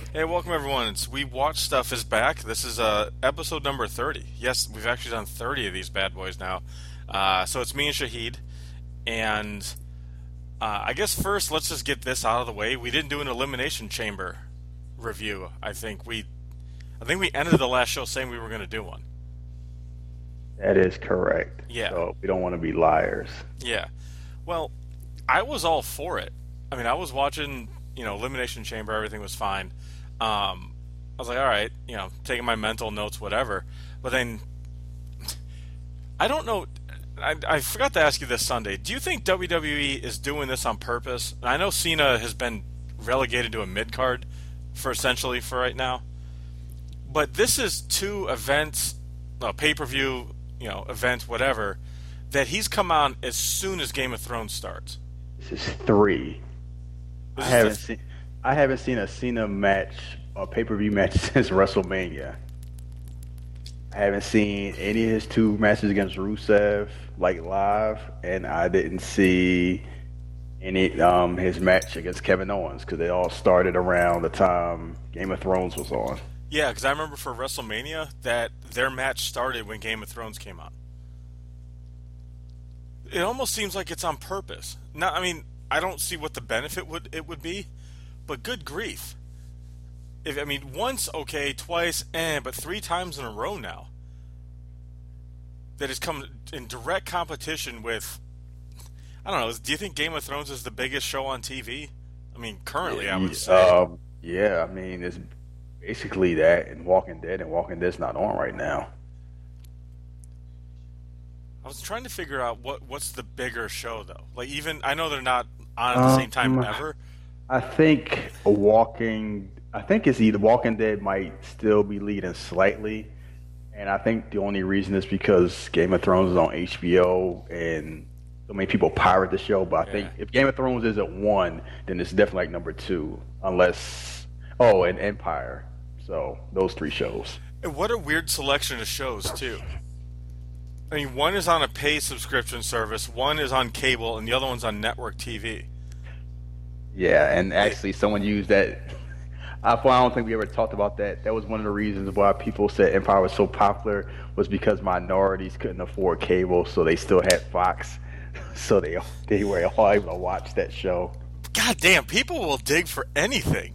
Hey, welcome everyone. We Watch Stuff is back. This is episode number 30. Yes, we've actually done 30 of these bad boys now. So it's me and Shahid. And I guess first, let's just get this out of the way. We didn't do an Elimination Chamber review. I think we ended the last show saying we were going to do one. That is correct. Yeah, So we don't want to be liars. yeah. Well, I was all for it. I mean, I was watching, Elimination Chamber. Everything was fine. I was like, all right, taking my mental notes, whatever. But then I don't know. I forgot to ask you this Sunday. Do you think WWE is doing this on purpose? And I know Cena has been relegated to a mid card for right now. But this is two events, a pay per view, event, whatever, that he's come on as soon as Game of Thrones starts. This is three. I This is haven't seen. I haven't seen a Cena match or pay-per-view match since WrestleMania. I haven't seen any of his two matches against Rusev like live, and I didn't see any his match against Kevin Owens because they all started around the time Game of Thrones was on. Yeah, because I remember for WrestleMania that their match started when Game of Thrones came on. It almost seems like it's on purpose. Not, I mean, I don't see what the benefit would be, but good grief. Once okay, twice, but three times in a row now. That has come in direct competition with. I don't know. Do you think Game of Thrones is the biggest show on TV? I mean, currently, I would say. Yeah, I mean it's basically that and Walking Dead's not on right now. I was trying to figure out what's the bigger show though. Like even I know they're not on at the same time Um, ever. I think I think it's either Walking Dead might still be leading slightly, and I think the only reason is because Game of Thrones is on HBO and so many people pirate the show. But I think Yeah. if Game of Thrones isn't one, then it's definitely like number two, unless and Empire. So those three shows. And what a weird selection of shows too. I mean, one is on a pay subscription service, one is on cable, and the other one's on network TV. Yeah, and actually, someone used that. I don't think we ever talked about that. That was one of the reasons why people said Empire was so popular was because minorities couldn't afford cable, so they still had Fox, so they were all able to watch that show. God damn, people will dig for anything.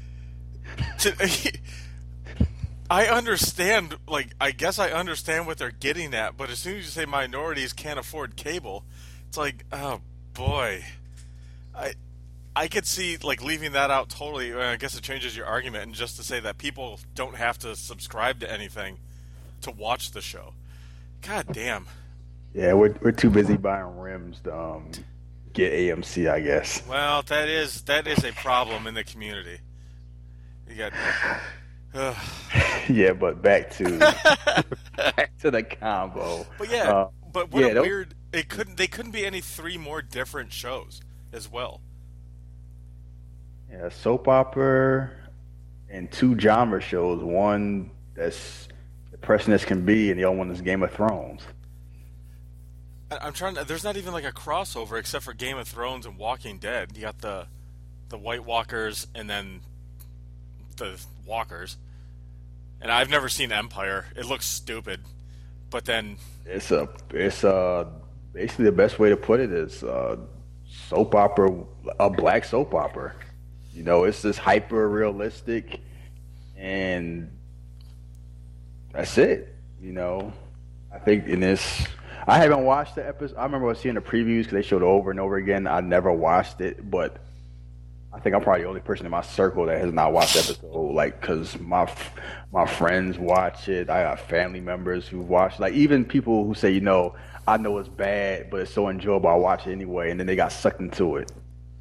I understand, I guess I understand what they're getting at, but as soon as you say minorities can't afford cable, it's like, oh boy. I I could see, leaving that out totally. I guess it changes your argument, and just to say that people don't have to subscribe to anything to watch the show. God damn. Yeah, we're too busy buying rims to get AMC, I guess. Well, that is a problem in the community. You got. Ugh. Yeah, but back to the combo. But yeah, but what yeah, a weird. They couldn't be any three more different shows as well. yeah, soap opera and two genre shows. One that's depressing as can be, and the other one is Game of Thrones. I'm trying to. There's not even like a crossover except for Game of Thrones and Walking Dead. You got the White Walkers and then the Walkers. And I've never seen Empire. It looks stupid, but then It's basically the best way to put it is soap opera, a black soap opera. It's just hyper realistic, and that's it. I think in this, I haven't watched the episode. I remember seeing the previews because they showed it over and over again. I never watched it, but I think I'm probably the only person in my circle that has not watched the episode. Because my friends watch it. I got family members who watch. Even people who say, I know it's bad, but it's so enjoyable. I watch it anyway, and then they got sucked into it.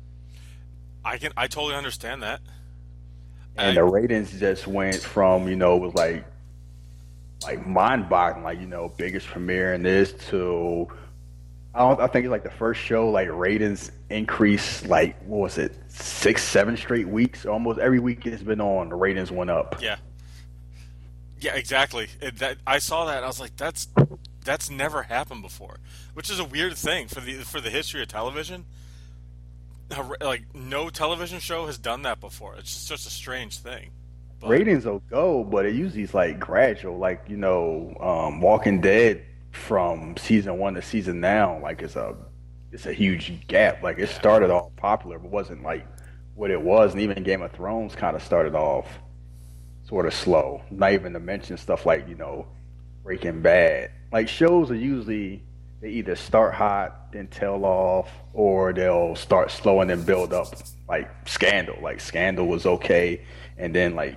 I totally understand that. And the ratings just went from was like mind-boggling, biggest premiere in this to I think it's like the first show ratings increased what was it 6-7 straight weeks, almost every week it's been on the ratings went up. Yeah, yeah, exactly. I saw that and I was like, that's never happened before, which is a weird thing for the history of television. No television show has done that before. It's just a strange thing. But ratings will go, but it usually is like gradual. Like Walking Dead from season one to season now, like it's a huge gap. Like it yeah, started off popular, but wasn't like what it was. And even Game of Thrones kind of started off sort of slow. Not even to mention stuff like Breaking Bad. Like shows are usually they either start hot then tail off, or they'll start slow and then build up. Like Scandal. Like Scandal was okay, and then like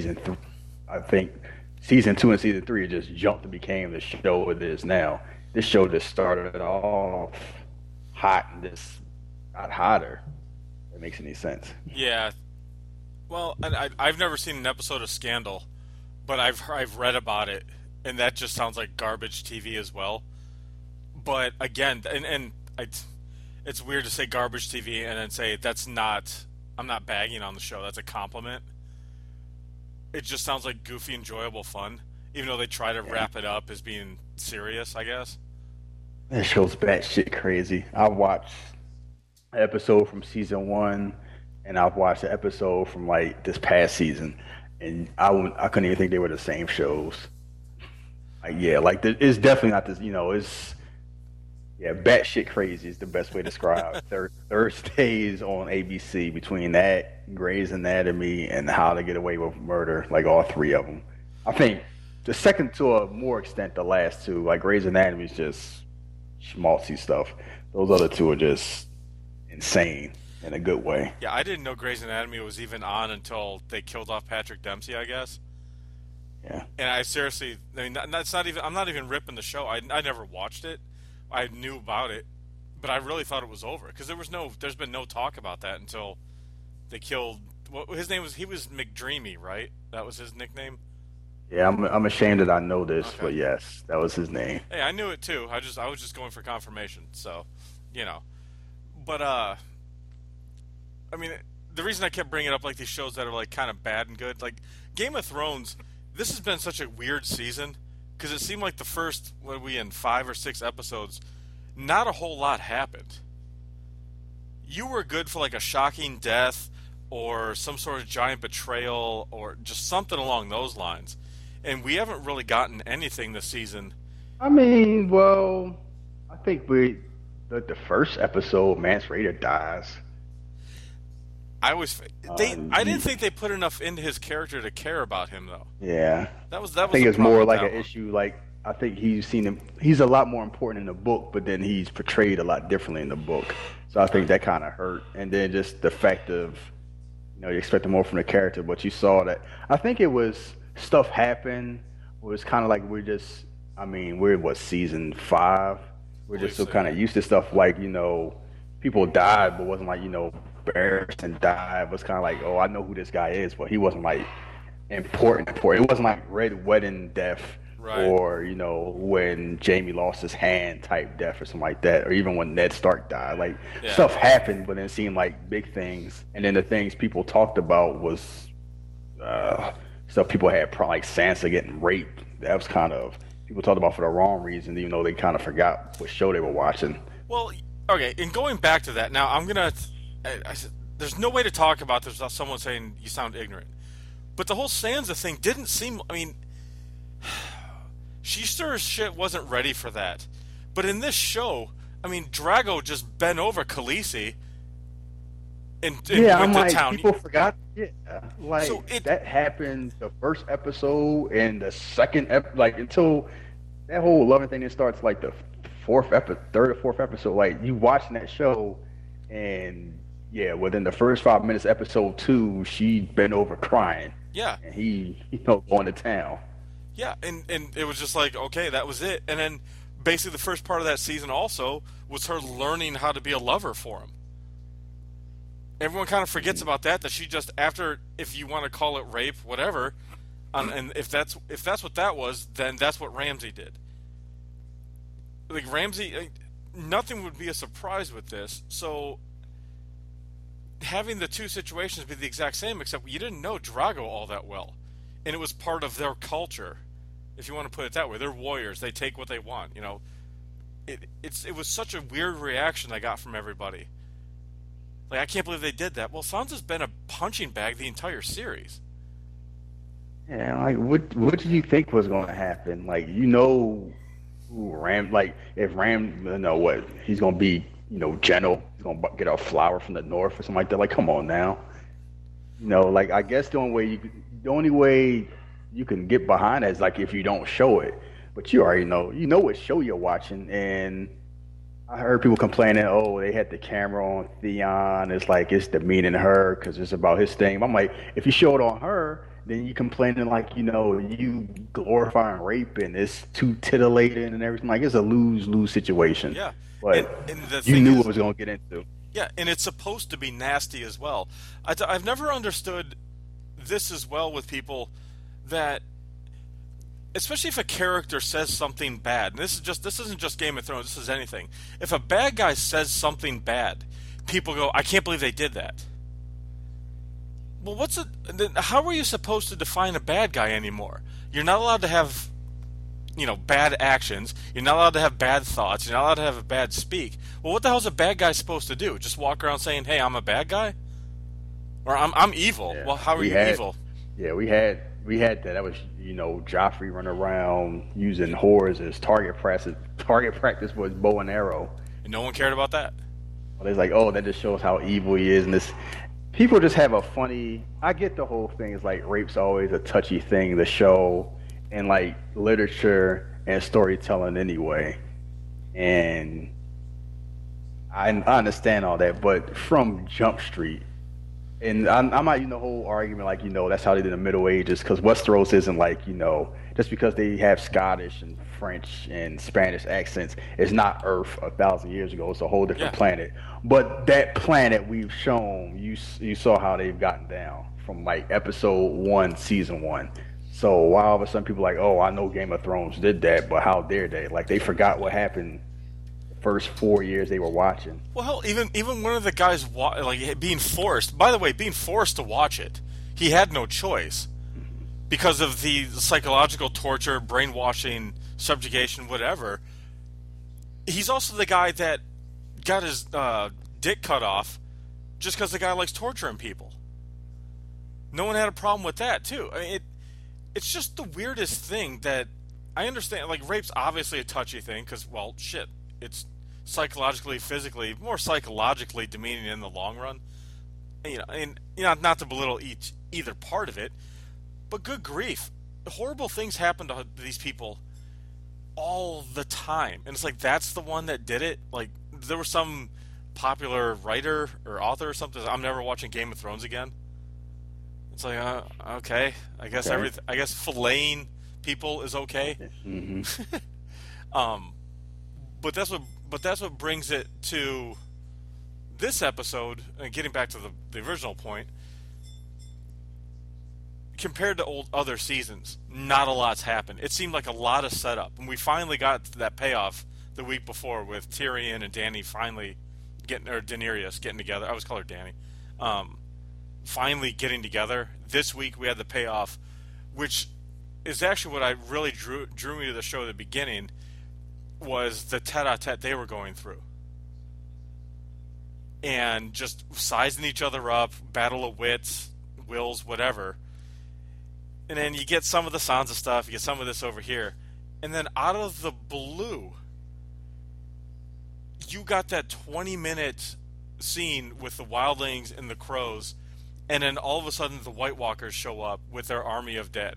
I think season two and season three just jumped and became the show it is now. This show just started off hot and just got hotter. If that makes any sense. yeah. Well, and I've never seen an episode of Scandal, but I've read about it, and that just sounds like garbage TV as well. But again, it's weird to say garbage TV and then say that's not. I'm not bagging on the show. That's a compliment. It just sounds like goofy, enjoyable fun, even though they try to Yeah. wrap it up as being serious, I guess. That show's batshit crazy. I watched an episode from season one, and I've watched an episode from like this past season, and I couldn't even think they were the same shows. Like yeah, like it's definitely not this. It's yeah, batshit crazy is the best way to describe it. Thursdays on ABC between that, Grey's Anatomy, and How to Get Away with Murder, like all three of them. I think the second to a more extent, the last two, like Grey's Anatomy is just schmaltzy stuff. Those other two are just insane in a good way. Yeah, I didn't know Grey's Anatomy was even on until they killed off Patrick Dempsey, I guess. Yeah. And I seriously, I mean, that's not even. I'm not even ripping the show. I never watched it. I knew about it, but I really thought it was over because there's been no talk about that until they killed. What his name was? He was McDreamy, right? That was his nickname. Yeah, I'm ashamed that I know this, Okay. but yes, that was his name. Hey, I knew it too. I was just going for confirmation. So, you know, but I mean, the reason I kept bringing up like these shows that are like kind of bad and good, like Game of Thrones. This has been such a weird season because it seemed like the first what are we in 5 or 6 episodes, not a whole lot happened. You were good for like a shocking death or some sort of giant betrayal or just something along those lines, and we haven't really gotten anything this season. I mean, well, I think the first episode, Mance Raider dies. I He, didn't think they put enough into his character to care about him though. yeah, That I was think the it's problem more with like that an one. issue. Like I think he's a lot more important in the book, but then he's portrayed a lot differently in the book. So I think that kind of hurt. And then just the fact of you expected more from the character, but you saw that. I think it was stuff happened. It was kind of like I mean, we're what season five. I We're believe just so so, kind yeah. of used to stuff like people died, but wasn't like Barristan died. It was kind of like, oh, I know who this guy is, but he wasn't like important. Important. It wasn't like Red Wedding death Right. or when Jamie lost his hand type death or something like that, or even when Ned Stark died. Like Yeah. stuff happened, but it seemed like big things, and then the things people talked about was stuff people had like Sansa getting raped. That was kind of people talked about for the wrong reason, even though they kind of forgot what show they were watching. Well, okay. And going back to that, now I'm gonna. There's no way to talk about this without someone saying you sound ignorant. But the whole Sansa thing didn't seem. I mean, she sure as shit wasn't ready for that. But in this show, I mean, Drago just bent over Khaleesi and Yeah, went I'm to like town. people forgot. Yeah, like So it. that happened the first episode and the second like until that whole loving thing that starts like the third or fourth episode. Like you watching that show, and yeah, within the first 5 minutes, episode two, she bent over crying, Yeah, and he going to town. yeah, and it was just like okay, that was it. And then basically the first part of that season also was her learning how to be a lover for him. Everyone kind of forgets about that she just after if you want to call it rape whatever and if that's what that was then that's what Ramsay did. Like Ramsay nothing would be a surprise with this. So having the two situations be the exact same except you didn't know Drago all that well and it was part of their culture, if you want to put it that way. They're warriors, they take what they want, it was such a weird reaction I got from everybody. Like, I can't believe they did that. Well, Sansa's been a punching bag the entire series. Yeah, like what did you think was going to happen? Like you know who Ram like if Ram you know what he's going to be gentle, he's going to get a flower from the north or something like that. Like come on now, like I guess the only way you can get behind that is like if you don't show it, but you already know what show you're watching, and I heard people complaining, oh, they had the camera on Theon. It's like it's demeaning her because it's about his thing. I'm like, if you show it on her, then you complaining like you glorifying rape and it's too titillating and everything. Like it's a lose lose situation. Yeah, But and the you thing knew what is, was going to get into. yeah, and it's supposed to be nasty as well. I've never understood this as well with people that, especially if a character says something bad. And this isn't just Game of Thrones. This is anything. If a bad guy says something bad, people go, "I can't believe they did that." Well, how are you supposed to define a bad guy anymore? You're not allowed to have, bad actions. You're not allowed to have bad thoughts. You're not allowed to have a bad speak. Well, what the hell is a bad guy supposed to do? Just walk around saying, "Hey, I'm a bad guy," or "I'm evil." Yeah, Well, how are you evil? yeah, we had that. That was Joffrey running around using whores as target practice. Target practice was bow and arrow. And no one cared about that. Well, it's like, oh, that just shows how evil he is, and this people just have a funny. I get the whole thing. It's like rape's always a touchy thing to show in like literature and storytelling anyway, and I understand all that, but from Jump Street, and I'm not the whole argument like that's how they did in the Middle Ages because Westeros isn't like just because they have Scottish and French and Spanish accents, it's not Earth 1,000 years ago. It's a whole different Yeah. planet. But that planet we've shown you saw how they've gotten down from like episode 1, season 1. So why all of a sudden people are like, oh, I know Game of Thrones did that, but how dare they? Like they forgot what happened the first 4 years they were watching. Well, hell, even one of the guys like being forced. By the way, being forced to watch it, he had no choice because of the psychological torture, brainwashing, subjugation, whatever. He's also the guy that got his dick cut off just because the guy likes torturing people. No one had a problem with that too. I mean, it's just the weirdest thing that I understand. Like rape's obviously a touchy thing because, well, shit, it's psychologically, physically, more psychologically demeaning in the long run. And not to belittle either part of it, but good grief, horrible things happen to these people all the time, and it's like that's the one that did it. Like there was some popular writer or author or something. I'm never watching Game of Thrones again. It's like okay, Okay. I guess filleting people is okay. Hmm. Um, but that's what brings it to this episode. And getting back to the original point, compared to other seasons, not a lot's happened. It seemed like a lot of setup, and we finally got to that payoff the week before with Tyrion and Dany finally or Daenerys getting together. I always call her Dany. Finally getting together. This week we had the payoff, which is actually what I really drew me to the show at the beginning, was the tete-a-tete they were going through. And just sizing each other up, battle of wits, wills, whatever. And then you get some of the Sansa stuff, you get some of this over here. And then out of the blue, you got that 20-minute scene with the wildlings and the crows, and then all of a sudden the White Walkers show up with their army of dead.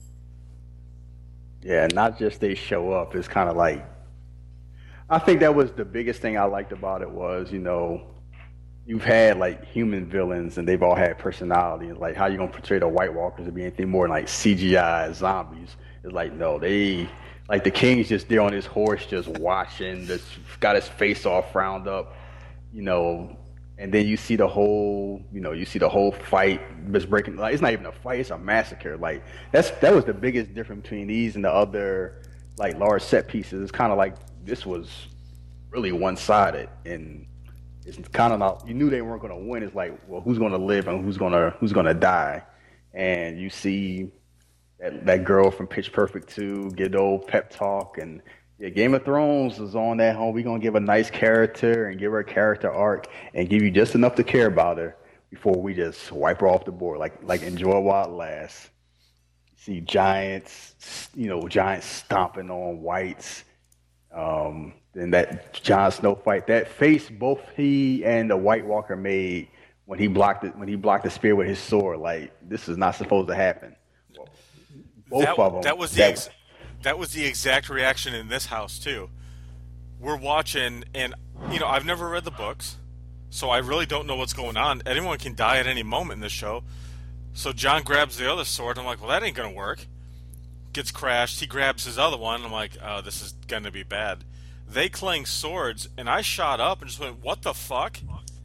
Yeah, not just they show up. It's kind of like I think that was the biggest thing I liked about it was you've had like human villains and they've all had personality. Like how you gonna portray the White Walkers to be anything more than like CGI zombies? It's like no, they like the king's just there on his horse, just watching. Just got his face all frowned up, you know. And then you see the whole fight just breaking. Like it's not even a fight; it's a massacre. Like that was the biggest difference between these and the other like large set pieces. It's kind of like this was really one sided, and it's kind of not. You knew they weren't going to win. It's like, well, who's going to live and who's going to die? And you see that girl from Pitch Perfect 2 get the old pep talk, and yeah, Game of Thrones is on that home. We're gonna give a nice character and give her a character arc and give you just enough to care about her before we just wipe her off the board. Like enjoy while it lasts. see giants, giants stomping on whites. Then that Jon Snow fight, that face both he and the White Walker made when he blocked the spear with his sword. Like this is not supposed to happen. Both That of them. that was that was the exact reaction in this house too. We're watching, and I've never read the books, so I really don't know what's going on. Anyone can die at any moment in this show. So John grabs the other sword. I'm like, well, that ain't gonna work. Gets crashed. He grabs his other one. I'm like, oh, this is gonna be bad. They clang swords, and I shot up and just went, what the fuck?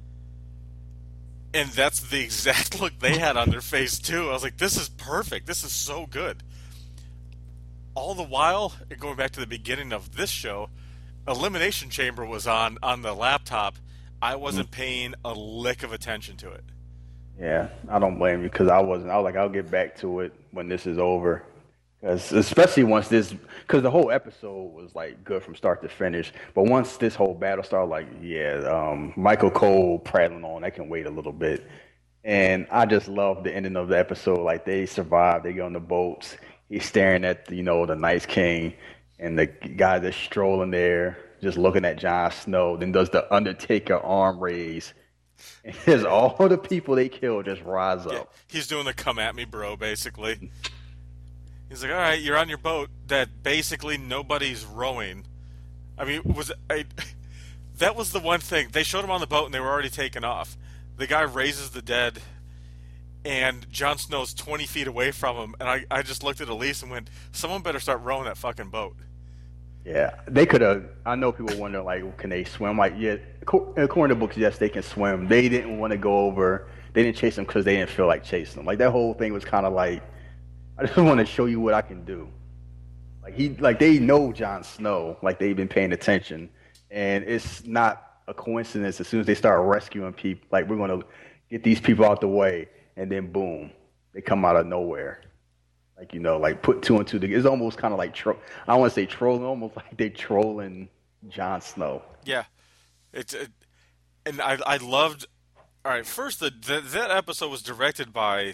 And that's the exact look they had on their face too. I was like, this is perfect. This is so good. All the while, going back to the beginning of this show, Elimination Chamber was on the laptop. I wasn't paying a lick of attention to it. Yeah, I don't blame you because I wasn't. I was like, I'll get back to it when this is over. Because especially once because the whole episode was like good from start to finish. But once this whole battle started, like, yeah, Michael Cole prattling on, that can wait a little bit. And I just love the ending of the episode. Like they survive, they get on the boats. He's staring at the Night King, and the guy that's strolling there, just looking at Jon Snow. Then does the Undertaker arm raise, and there's all the people they killed just rise up. Yeah, he's doing the come at me, bro, basically. He's like, all right, you're on your boat that basically nobody's rowing. I mean, that was the one thing. They showed him on the boat and they were already taken off. The guy raises the dead, and Jon Snow's 20 feet away from him. And I just looked at Elise and went, someone better start rowing that fucking boat. Yeah, they could have. I know people wonder, like, can they swim? Like, yeah, according to books, yes, they can swim. They didn't want to go over. They didn't chase them because they didn't feel like chasing them. Like, that whole thing was kind of like, I just want to show you what I can do. Like they know Jon Snow, like they've been paying attention, and it's not a coincidence. As soon as they start rescuing people, like we're going to get these people out the way, and then boom, they come out of nowhere. Like like put two and two together. It's almost kind of like I don't want to say trolling, almost like they're trolling Jon Snow. Yeah, and I loved. All right, first that episode was directed by.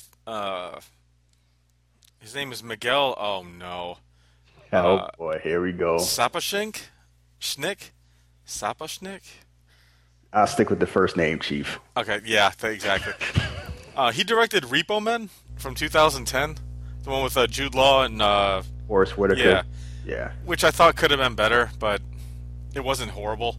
His name is Miguel. Oh no. Oh boy, here we go. Sapochnik? Sapochnik? I'll stick with the first name, Chief. Okay, yeah, exactly. He directed Repo Men from 2010, the one with Jude Law and Forrest Whitaker. Yeah. Which I thought could have been better, but it wasn't horrible.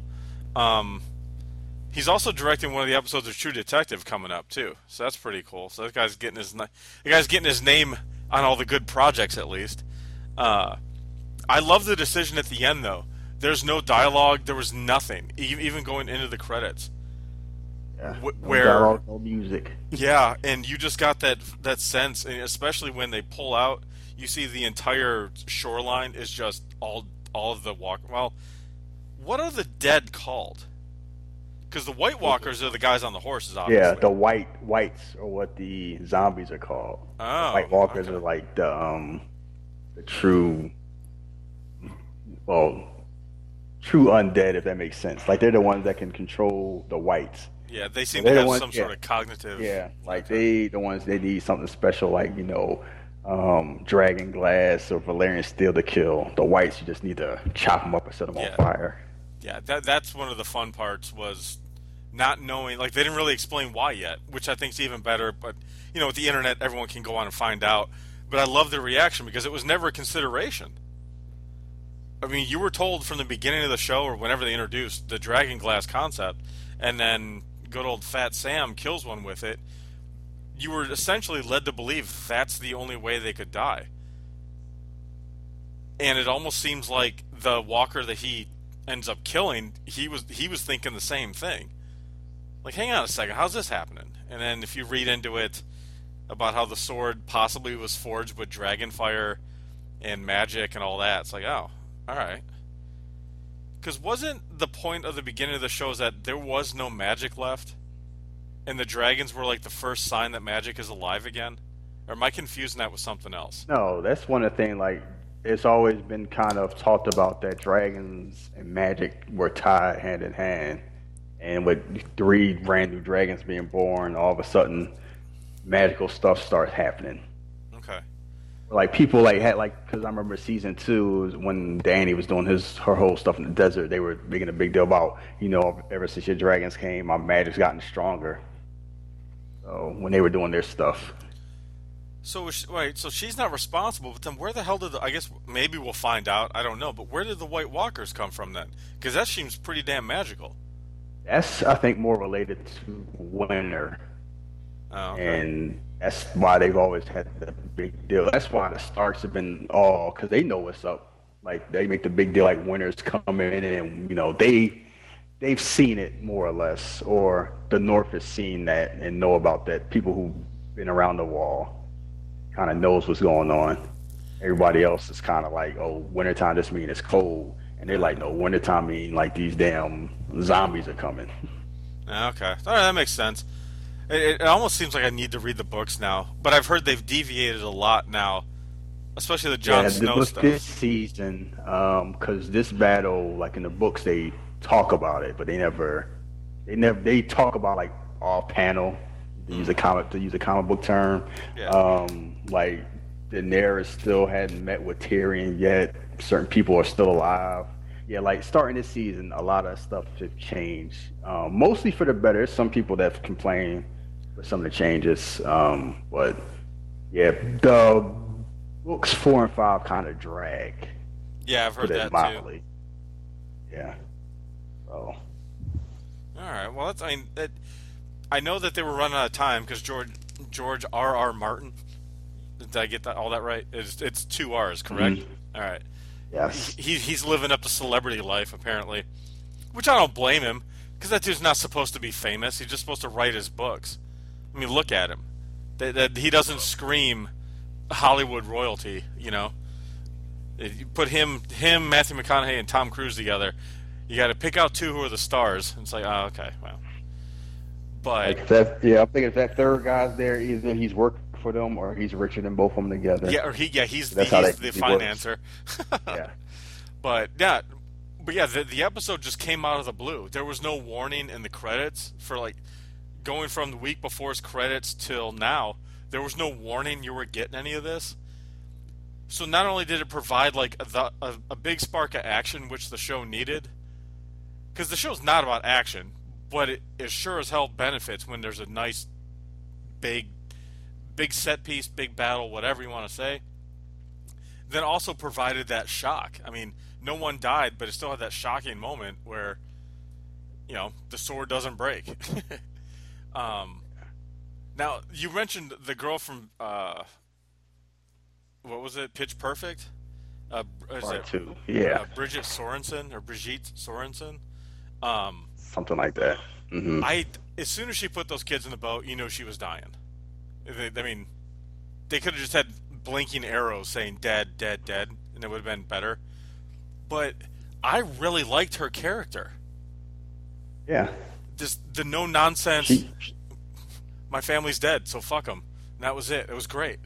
He's also directing one of the episodes of True Detective coming up too, so that's pretty cool. So the guy's getting his name on all the good projects at least. I love the decision at the end though. There's no dialogue. There was nothing, even going into the credits. Yeah, no dialogue, no music. Yeah, and you just got that sense, and especially when they pull out, you see the entire shoreline is just all of the walk. Well, what are the dead called? Because the White Walkers are the guys on the horses, obviously. Yeah, the whites are what the zombies are called. Oh, the White Walkers are like the true, true undead, if that makes sense. Like they're the ones that can control the whites. Yeah, they seem to have some sort of cognitive. Yeah, like the ones they need something special, like dragon glass or Valerian steel to kill. The whites, you just need to chop them up and set them on fire. Yeah, that's one of the fun parts was not knowing. Like they didn't really explain why yet, which I think is even better. But with the internet, everyone can go on and find out. But I love the reaction because it was never a consideration. I mean, you were told from the beginning of the show or whenever they introduced the dragon glass concept, and then good old Fat Sam kills one with it. You were essentially led to believe that's the only way they could die. And it almost seems like the walker that he ends up killing, he was thinking the same thing. Like, hang on a second, how's this happening? And then if you read into it about how the sword possibly was forged with dragon fire and magic and all that, it's like, oh, all right. Because wasn't the point of the beginning of the show is that there was no magic left? And the dragons were like the first sign that magic is alive again? Or am I confusing that with something else? No, that's one of the things, like, it's always been kind of talked about that dragons and magic were tied hand in hand. And with 3 brand new dragons being born, all of a sudden, magical stuff starts happening. Okay. Like people like had like because I remember season two was when Danny was doing her whole stuff in the desert. They were making a big deal about ever since your dragons came, my magic's gotten stronger. So when they were doing their stuff, So wait, so she's not responsible, but then where the hell did I guess maybe we'll find out. I don't know, but where did the White Walkers come from then? Because that seems pretty damn magical. that's I think more related to Winter, Oh, okay. and that's why they've always had the big deal. That's why the Starks have been all because they know what's up. Like they make the big deal like Winter's coming in, and they've seen it more or less, or the North has seen that and know about that. People who've been around the wall kind of knows what's going on. Everybody else is kind of like, oh, wintertime just mean it's cold, and they're like, no, wintertime mean like these damn zombies are coming. Okay, all right, that makes sense. It almost seems like I need to read the books now, but I've heard they've deviated a lot now, especially the Jon Yeah, Snow but this stuff. season, because this battle, like in the books, they talk about it, but they talk about like off panel. Mm, To use a comic book term. yeah. Like Daenerys still hadn't met with Tyrion yet. Certain people are still alive. Yeah, like starting this season, a lot of stuff have changed. Mostly for the better. There's some people that complain with some of the changes. But yeah, the books four and five kind of drag, Yeah, I've to put heard it that too. mildly. Yeah. So All right. Well, I know that they were running out of time because George R. Martin. Did I get that all that right? It's two R's, correct? mhm. All right. Yes. He's living up to celebrity life apparently, which I don't blame him because that dude's not supposed to be famous. He's just supposed to write his books. I mean, look at him. That he doesn't scream Hollywood royalty. If you put Matthew McConaughey, and Tom Cruise together, you got to pick out two who are the stars. And it's like, oh, okay, well, but Like if that, yeah, I'm thinking if that third guy's there, either he's working for them or he's richer than both of them together. yeah, or That's how he's that the usually works. financer. Yeah. But yeah, the episode just came out of the blue. There was no warning in the credits for like going from the week before's credits till now. There was no warning you were getting any of this. So not only did it provide like a big spark of action, which the show needed, because the show's not about action, but it sure as hell benefits when there's a nice big big set piece, big battle, whatever you want to say. Then also provided that shock. I mean, no one died, but it still had that shocking moment where the sword doesn't break. um, Now you mentioned the girl from what was it? Pitch Perfect. Is it Part two. Yeah. Bridget Sorensen or Brigitte Sorensen? Um, Something like that. Hmm. I as soon as she put those kids in the boat, she was dying. I mean, they could have just had blinking arrows saying "dead, dead, dead," and it would have been better. But I really liked her character. Yeah. Just the no nonsense. She, My family's dead, so fuck them. And that was it. It was great.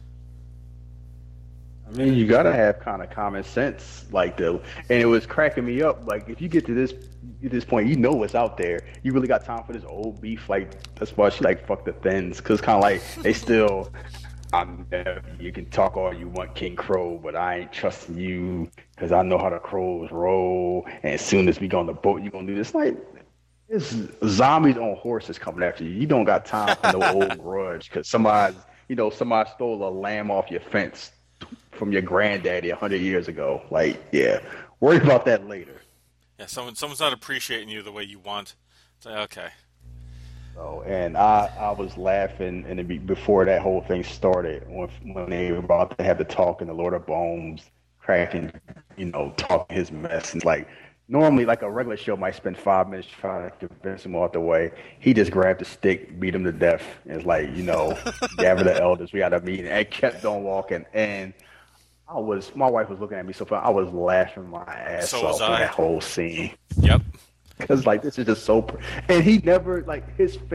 I mean, you gotta have kind of common sense, and it was cracking me up. Like, if you get this point, you know what's out there. You really got time for this old beef. Like, that's why she like fuck the thins, cause kind of like they still. You can talk all you want, King Crow, but I ain't trusting you because I know how the crows roll. And as soon as we go on the boat, you gonna do this. Like, it's zombies on horses coming after you. You don't got time for no old grudge because somebody stole a lamb off your fence from your granddaddy 100 years ago. Like, yeah, worry about that later. Yeah, someone's not appreciating you the way you want. It's like, okay. So, and I was laughing before that whole thing started when they were about to have the talk in the Lord of Bones, cracking, talking his mess. And like normally, like a regular show might spend 5 minutes trying to convince him out the way. He just grabbed a stick, beat him to death, and it's like, gather the elders, we got a meeting, and kept on walking. And my wife was looking at me so far, I was laughing my ass So was off in I. that whole scene. Yep. Cause like this is just so, and he never like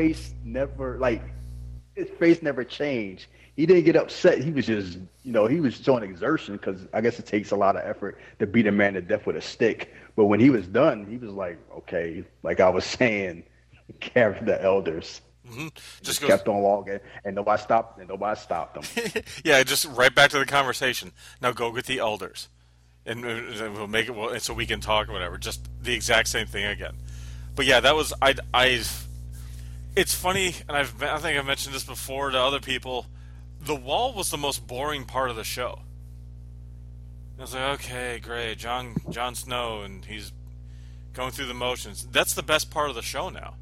his face never changed. He didn't get upset. He was just he was showing exertion because I guess it takes a lot of effort to beat a man to death with a stick. But when he was done, he was like, okay, like I was saying, carry the elders. Hmm. Just Just goes, kept on walking, and nobody stopped them. yeah, just right back to the conversation. Now go get the elders, and we'll make it so we can talk or whatever. Just the exact same thing again. But yeah, that was I. It's funny, and I think I've mentioned this before to other people. The wall was the most boring part of the show. I was like, okay, great, Jon Snow, and he's going through the motions. That's the best part of the show now.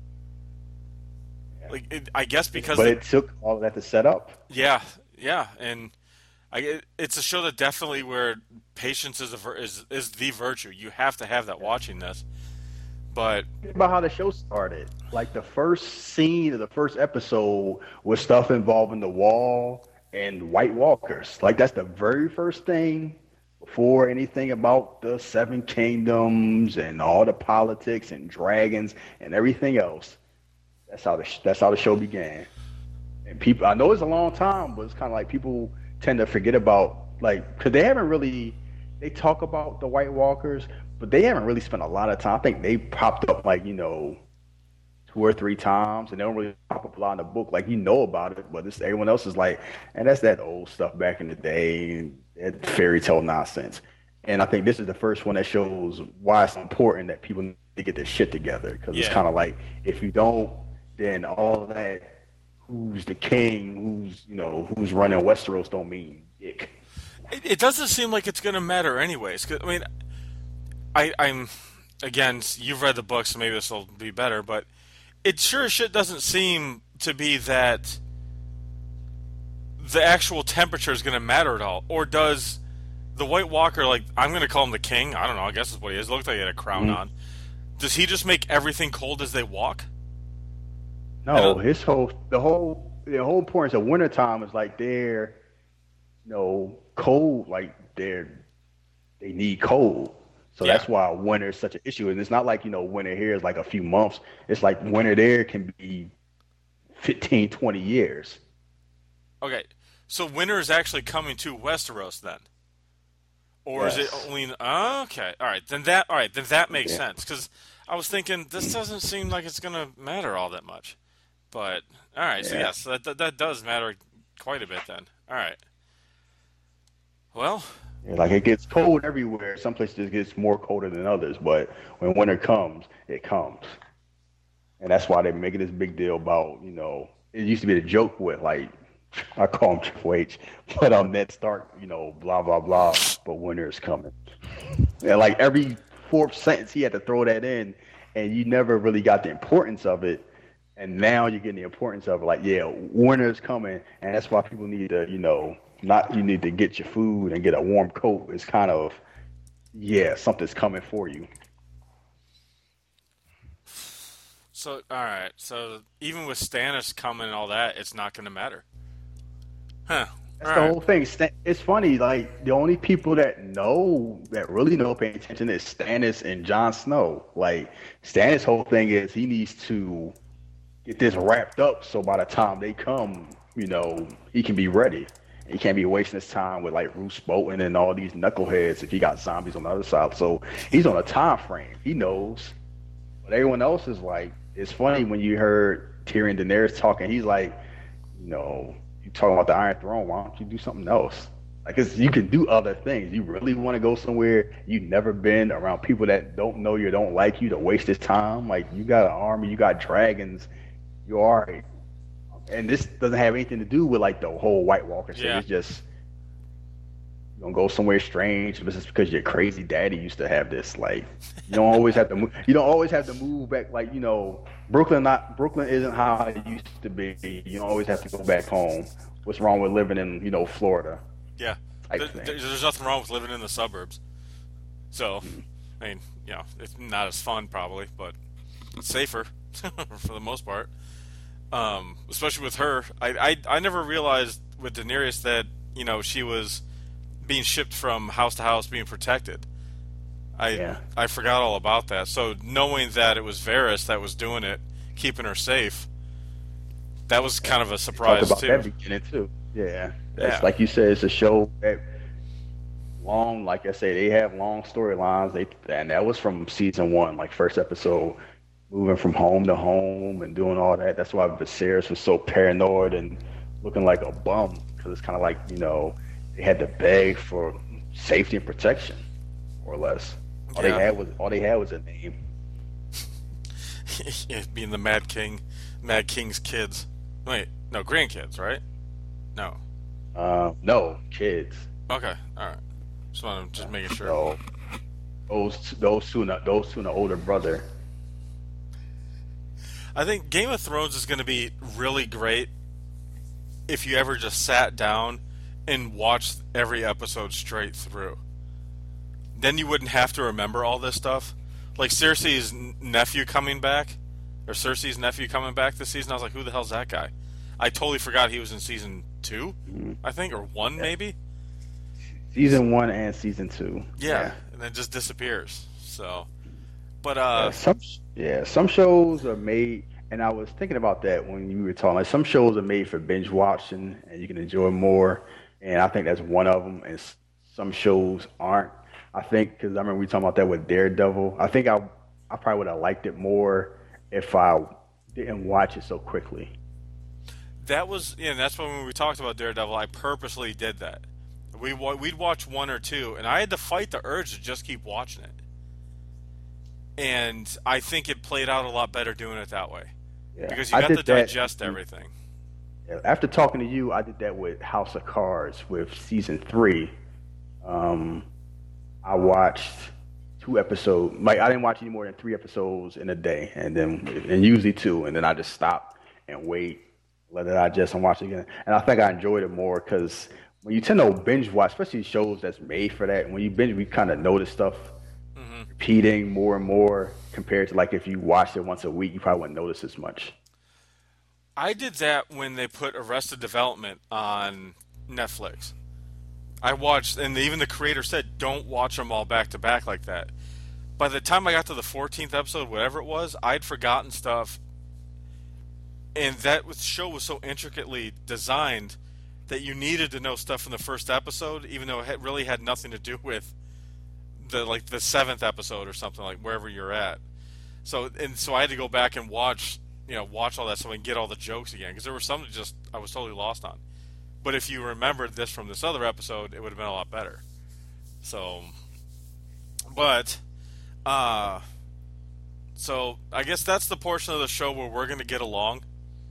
I guess because But it took all of that to set up. yeah, yeah, and it's a show that definitely where patience is the virtue. You have to have that watching this. But Think about how the show started. Like the first scene of the first episode was stuff involving the wall and White Walkers. Like that's the very first thing before anything about the Seven Kingdoms and all the politics and dragons and everything else. That's how the show began. And people, I know it's a long time, but it's kind of like people tend to forget about like because they haven't really they talk about the White Walkers, but they haven't really spent a lot of time. I think they popped up like two or three times, and they don't really pop up a lot in the book. Like you know about it, but this everyone else is like, and that's that old stuff back in the day, that fairy tale nonsense. And I think this is the first one that shows why it's important that people need to get their shit together because it's yeah, kind of like if you don't, then all that who's the king, who's running Westeros don't mean dick. it doesn't seem like it's going to matter anyways. 'Cause, I mean, I'm again, you've read the book, so maybe this will be better. But it sure as shit doesn't seem to be that the actual temperature is going to matter at all. Or does the White Walker, like I'm going to call him the king? I don't know. I guess that's what he is. It looked like he had a crown Mm-hmm. on. Does he just make everything cold as they walk? And No, the whole importance of wintertime is like they're cold, like they need cold. So yeah. that's why winter is such an issue. And it's not like, winter here is like a few months. It's like winter there can be 15, 20 years. Okay. So winter is actually coming to Westeros then, or is it Yes. only? Okay. All right. Then that makes Yeah. sense because I was thinking this doesn't seem like it's going to matter all that much. But all right. So Yeah. yes, that does matter quite a bit then. All right. Well, Yeah, like it gets cold everywhere. Some places it gets more colder than others, but when winter comes, it comes. And that's why they're making this big deal about, it used to be a joke with like I call him Triple H, but Ned Stark, blah blah blah. But winter is coming. And like every fourth sentence, he had to throw that in, and you never really got the importance of it. And now you're getting the importance of it. Like, yeah, winter is coming, and that's why people need to, not you need to get your food and get a warm coat. It's kind of yeah, something's coming for you. so all right. So even with Stannis coming and all that, it's not going to matter. Huh. All That's the right. whole thing. It's funny. Like the only people that really know, pay attention is Stannis and Jon Snow. Like Stannis' whole thing is he needs to get this wrapped up so by the time they come, he can be ready. He can't be wasting his time with like Roose Bolton and all these knuckleheads if he got zombies on the other side. So he's on a time frame. He knows. But everyone else is like, it's funny when you heard Tyrion Daenerys talking. He's like, you talking about the Iron Throne. Why don't you do something else? Like, 'cause you can do other things. You really want to go somewhere you've never been around people that don't know you, don't like you, to waste this time. Like, you got an army, you got dragons, you're all right. And this doesn't have anything to do with like the whole White Walker shit. Yeah. It's just you gonna go somewhere strange. But it's because your crazy daddy used to have this. Like, you don't always have to move. You don't always have to move back. Like, Brooklyn isn't how it used to be. You don't always have to go back home. What's wrong with living in Florida Yeah. type thing? There's nothing wrong with living in the suburbs. So, I mean, it's not as fun probably, but it's safer for the most part. Especially with her, I never realized with Daenerys that she was being shipped from house to house, being protected. I Yeah. I forgot all about that. So knowing that it was Varys that was doing it, keeping her safe, that was kind of a They talked surprise about too. that beginning too. Yeah, that's Yeah, like you said. It's a show that long. Like I say, they have long storylines. And that was from season one, like first episode. moving from home to home and doing all that. That's why Viserys was so paranoid and looking like a bum because it's kind of like they had to beg for safety and protection, more or less. Yeah. All they had was a name. Yeah, being the Mad King, Mad King's kids. Wait, no, grandkids, right? No. No kids. Okay, all right. Just want to just making sure. No, those two and the older brother. I think Game of Thrones is going to be really great if you ever just sat down and watched every episode straight through. Then you wouldn't have to remember all this stuff. Like Cersei's nephew coming back, or Cersei's nephew coming back this season. I was like, who the hell's that guy? I totally forgot he was in season 2, I think, or 1 maybe. Season 1 and season 2. Yeah, and then just disappears. So, but some shows are made, and I was thinking about that when you were talking. Like some shows are made for binge watching, and you can enjoy more. And I think that's one of them. And some shows aren't. I think because I remember we talking about that with Daredevil. I think I probably would have liked it more if I didn't watch it so quickly. that was, yeah, that's when we talked about Daredevil. I purposely did that. We'd watch 1 or 2, and I had to fight the urge to just keep watching it. And I think it played out a lot better doing it that way. Yeah, Because you got to digest everything. Yeah, after talking to you, I did that with House of Cards with season 3. I watched 2 episodes. Like I didn't watch any more than 3 episodes in a day, and usually 2, and then I just stop and wait, let it digest, and watch it again. And I think I enjoyed it more because when you tend to binge watch, especially shows that's made for that, when you binge, we kind of notice stuff repeating more and more compared to like if you watched it once a week, you probably wouldn't notice as much. I did that when they put Arrested Development on Netflix. I watched, and even the creator said, don't watch them all back to back like that. By the time I got to the 14th episode, whatever it was, I'd forgotten stuff. And show was so intricately designed that you needed to know stuff from the first episode, even though it really had nothing to do with the 7th episode or something, like wherever you're at. So I had to go back and watch all that so I can get all the jokes again, because there were some that just I was totally lost on. But if you remembered this from this other episode, it would have been a lot better. So, but, so I guess that's the portion of the show where we're going to get along.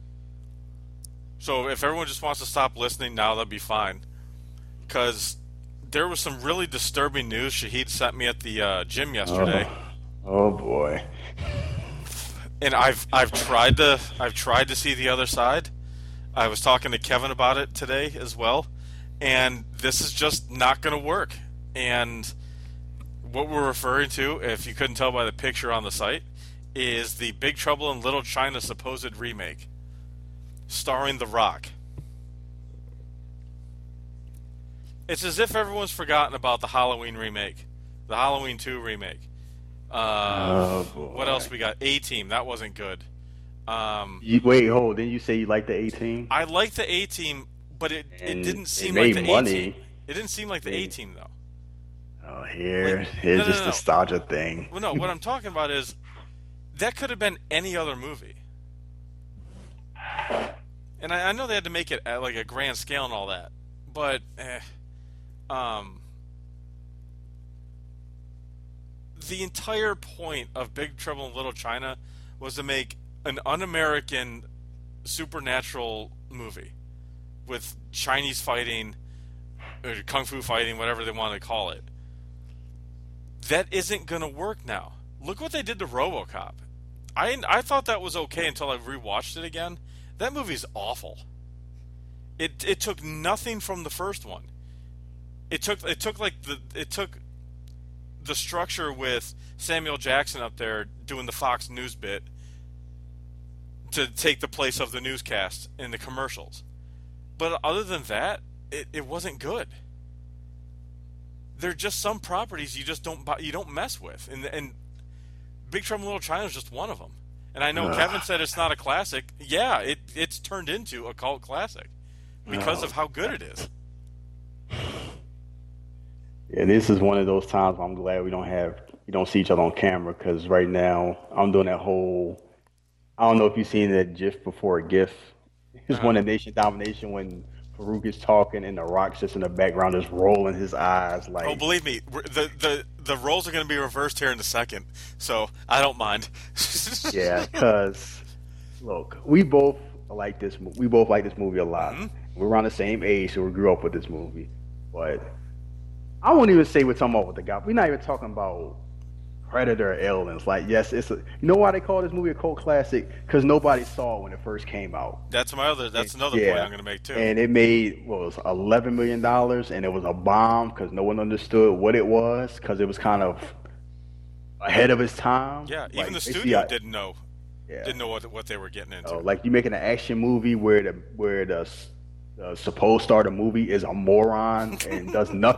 So if everyone just wants to stop listening now, that'd be fine. Because there was some really disturbing news Shahid sent me at the gym yesterday. Oh boy. And I've tried to see the other side. I was talking to Kevin about it today as well, and this is just not going to work. And what we're referring to, if you couldn't tell by the picture on the site, is the Big Trouble in Little China supposed remake, starring The Rock. It's as if everyone's forgotten about the Halloween remake, the Halloween 2 remake. What else we got? A-Team, that wasn't good. Didn't you say you like the A-Team? I like the A-Team, but it didn't seem like the A-Team. It didn't seem like the A-Team, though. Oh, here's this nostalgia thing. Well, no, what I'm talking about is that could have been any other movie. And I know they had to make it at like a grand scale and all that, but the entire point of Big Trouble in Little China was to make an un-American supernatural movie with Chinese fighting, or kung fu fighting, whatever they want to call it. That isn't going to work now. Look what they did to RoboCop. I thought that was okay until I rewatched it again. That movie's awful. It took nothing from the first one. It took the structure with Samuel Jackson up there doing the Fox News bit to take the place of the newscast in the commercials. But other than that, it wasn't good. There are just some properties you just don't mess with, and Big Trouble in Little China is just one of them. And I know Kevin said it's not a classic. Yeah, it's turned into a cult classic because of how good it is. Yeah, this is one of those times where I'm glad we don't have you don't see each other on camera because right now I'm doing that whole. I don't know if you've seen that GIF before a GIF. It's Uh-huh. one of Nation Domination when Farouk is talking and The Rock's just in the background, just rolling his eyes Oh, like, believe me, the roles are going to be reversed here in a second, so I don't mind. yeah. Because look, we both like this movie a lot. Hmm. We're around the same age, so we grew up with this movie. But I won't even say we're talking about with the guy. We're not even talking about Predator or Aliens. Like, yes, it's a. You know why they call this movie a cult classic? Because nobody saw it when it first came out. That's my other. And, That's another point I'm yeah, going to make too. and it made what was $11 million, and it was a bomb because no one understood what it was because it was kind of ahead of its time. Yeah, even Like the basically, studio yeah, didn't know what they were getting into. like you making an action movie where the supposed star of the movie is a moron and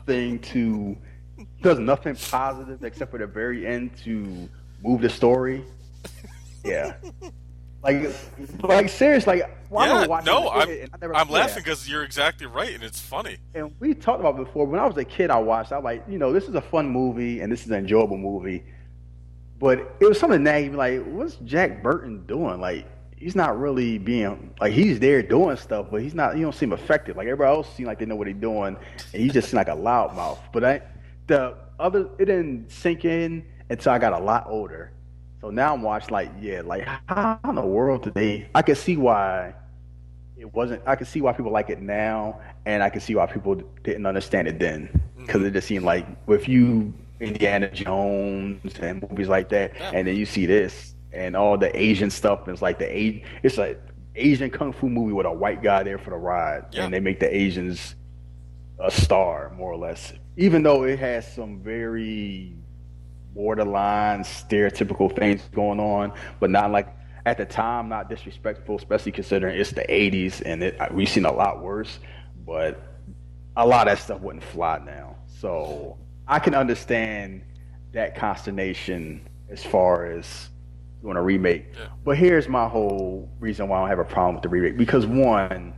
does nothing positive except for the very end to move the story. Yeah, like seriously, like why am I Yeah, watching no, this and I never I'm yeah. laughing because you're exactly right, and it's funny. And we talked about it before. When I was a kid, I watched. I was like, this is a fun movie and this is an enjoyable movie. But it was something nagging me, like, what's Jack Burton doing? Like, he's not really being like he's there doing stuff, but he's not. He don't seem effective. Like everybody else seem like they know what they're doing, and he just seemed like a loudmouth. But it didn't sink in until I got a lot older. So now I'm watching like, yeah, like how in the world did they? I can see why it wasn't. I can see why people like it now, and I can see why people didn't understand it then because Hmm. it just seemed like with you Indiana Jones and movies like that, Yeah, and then you see this and all the Asian stuff, and it's like Asian kung fu movie with a white guy there for the ride, yeah. and they make the Asians a star more or less, even though it has some very borderline stereotypical things going on, but not like at the time, not disrespectful, especially considering it's the '80s and we've seen a lot worse. But a lot of that stuff wouldn't fly now, so I can understand that consternation as far as doing a remake. Yeah. But here's my whole reason why I don't have a problem with the remake because one,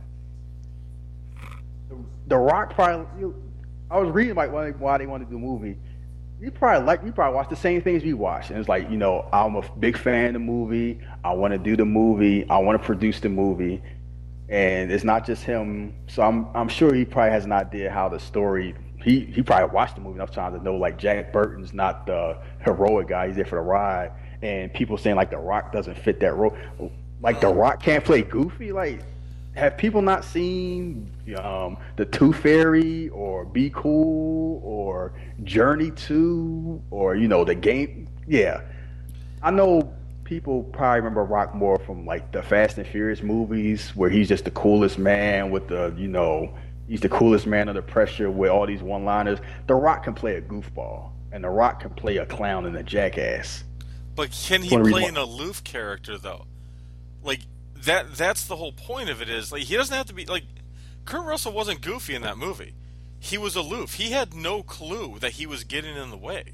the Rock probably. I was reading like why they wanted to do the movie. We probably watch the same things we watch, and it's like I'm a big fan of the movie. I want to do the movie. I want to produce the movie, and it's not just him. So I'm sure he probably has an idea how the story. He probably watched the movie enough times to know like Jack Burton's not the heroic guy. He's there for the ride, and people saying like The Rock doesn't fit that role. Like The Rock can't play Goofy. Like have people not seen the Tooth Fairy or Be Cool or Journey 2 or the game? Yeah, I know people probably remember Rock more from like the Fast and Furious movies where he's just the coolest man with he's the coolest man under pressure with all these one-liners. The Rock can play a goofball and The Rock can play a clown and a jackass. But can That's he one reason play why. an aloof character though? Like that's the whole point of it is like he doesn't have to be like Kurt Russell wasn't goofy in that movie. He was aloof. He had no clue that he was getting in the way.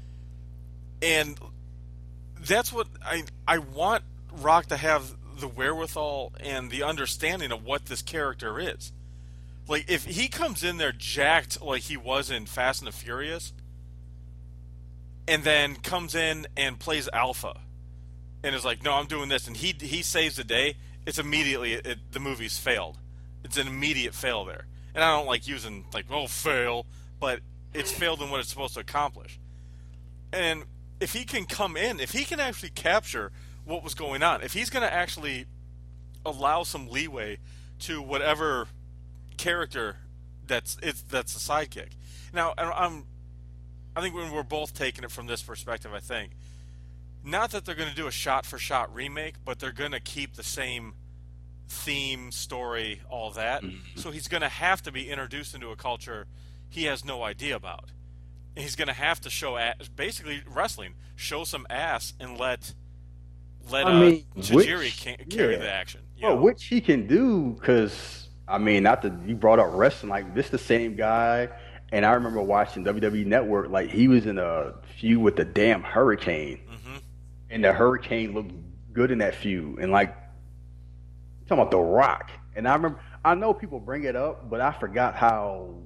And that's what I want Rock to have the wherewithal and the understanding of what this character is. Like if he comes in there jacked like he was in Fast and the Furious and then comes in and plays alpha and is like, "No, I'm doing this," and he saves the day, it's immediately the movie's failed. It's an immediate fail there, and I don't like using like fail, but it's failed in what it's supposed to accomplish. And if he can come in, if he can actually capture what was going on, if he's going to actually allow some leeway to whatever character that's a sidekick. Now, I think when we're both taking it from this perspective, I think not that they're going to do a shot for shot remake, but they're going to keep the same theme, story, all that. Mhm. So he's going to have to be introduced into a culture he has no idea about. And he's going to have to show basically wrestling, show some ass, and let I mean, Tajiri carry yeah, the action. You well, know? which he can do because I mean, not that you brought up wrestling, like this the same guy. And I remember watching WWE Network, like he was in a feud with the damn Hurricane, Hmm. and the Hurricane looked good in that feud. And like talking about The Rock, and I know people bring it up, but I forgot how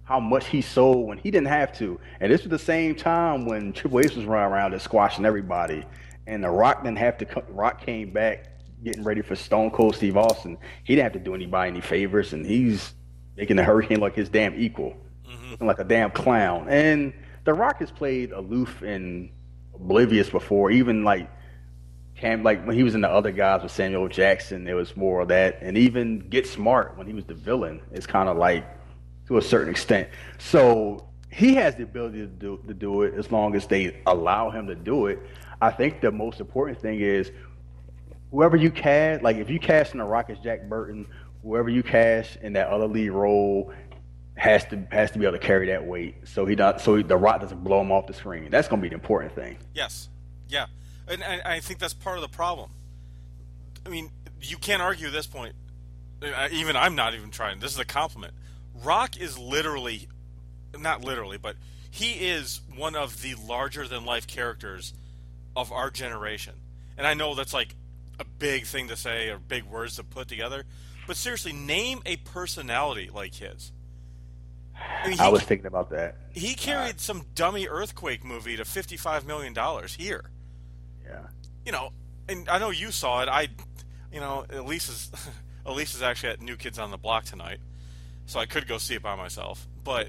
how much he sold when he didn't have to. And this was the same time when Triple H was running around and squashing everybody. And The Rock didn't have to come. Rock came back getting ready for Stone Cold Steve Austin. He didn't have to do anybody any favors, and he's making the Hurricane like his damn equal, looking like a damn clown. And The Rock has played aloof and oblivious before, even like when he was in the other guys with Samuel Jackson, there was more of that. And even Get Smart when he was the villain is kind of like to a certain extent. So he has the ability to do it as long as they allow him to do it. I think the most important thing is whoever you cast, like if you cast in The Rock as Jack Burton, whoever you cast in that other lead role has to be able to carry that weight. So The Rock doesn't blow him off the screen. That's going to be the important thing. Yes. Yeah. And I think that's part of the problem. I mean, you can't argue at this point. Even I'm not even trying. This is a compliment. Rock is literally, not literally, but he is one of the larger-than-life characters of our generation. And I know that's like a big thing to say or big words to put together. But seriously, name a personality like his. I mean, I was thinking about that. He carried some dummy earthquake movie to $55 million here. Yeah. And I know you saw it. Elise is actually at New Kids on the Block tonight, so I could go see it by myself. But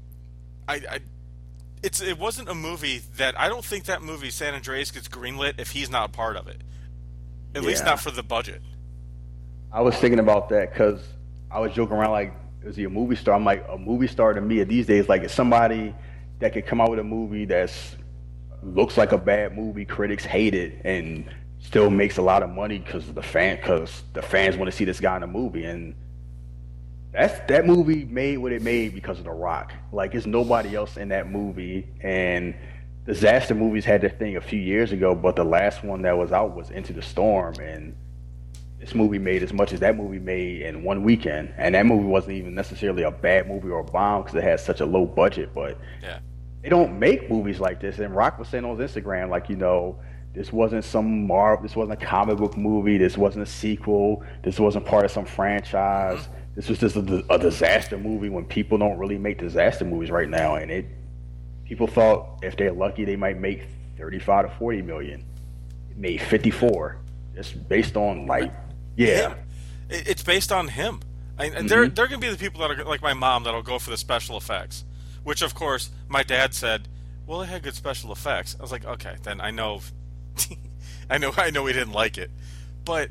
it wasn't a movie that I don't think that movie San Andreas gets greenlit if he's not a part of it. At least not for the budget. I was thinking about that because I was joking around like, is he a movie star? I'm like, a movie star to me these days, like, it's somebody that could come out with a movie that's looks like a bad movie, critics hate it, and still makes a lot of money because the fans want to see this guy in a movie. And that movie made what it made because of The Rock. Like, there's nobody else in that movie. And disaster movies had their thing a few years ago, but the last one that was out was Into the Storm, and this movie made as much as that movie made in one weekend. And that movie wasn't even necessarily a bad movie or a bomb because it had such a low budget, but they don't make movies like this. And Rock was saying on his Instagram, like, this wasn't this wasn't a comic book movie, this wasn't a sequel, this wasn't part of some franchise. This was just a disaster movie when people don't really make disaster movies right now. And people thought if they're lucky they might make 35 to 40 million. It made 54. Just based on him. It's based on him. They're going to be the people that are like my mom that'll go for the special effects, which of course my dad said, well, it had good special effects. I was like, okay, then I know I know he didn't like it, but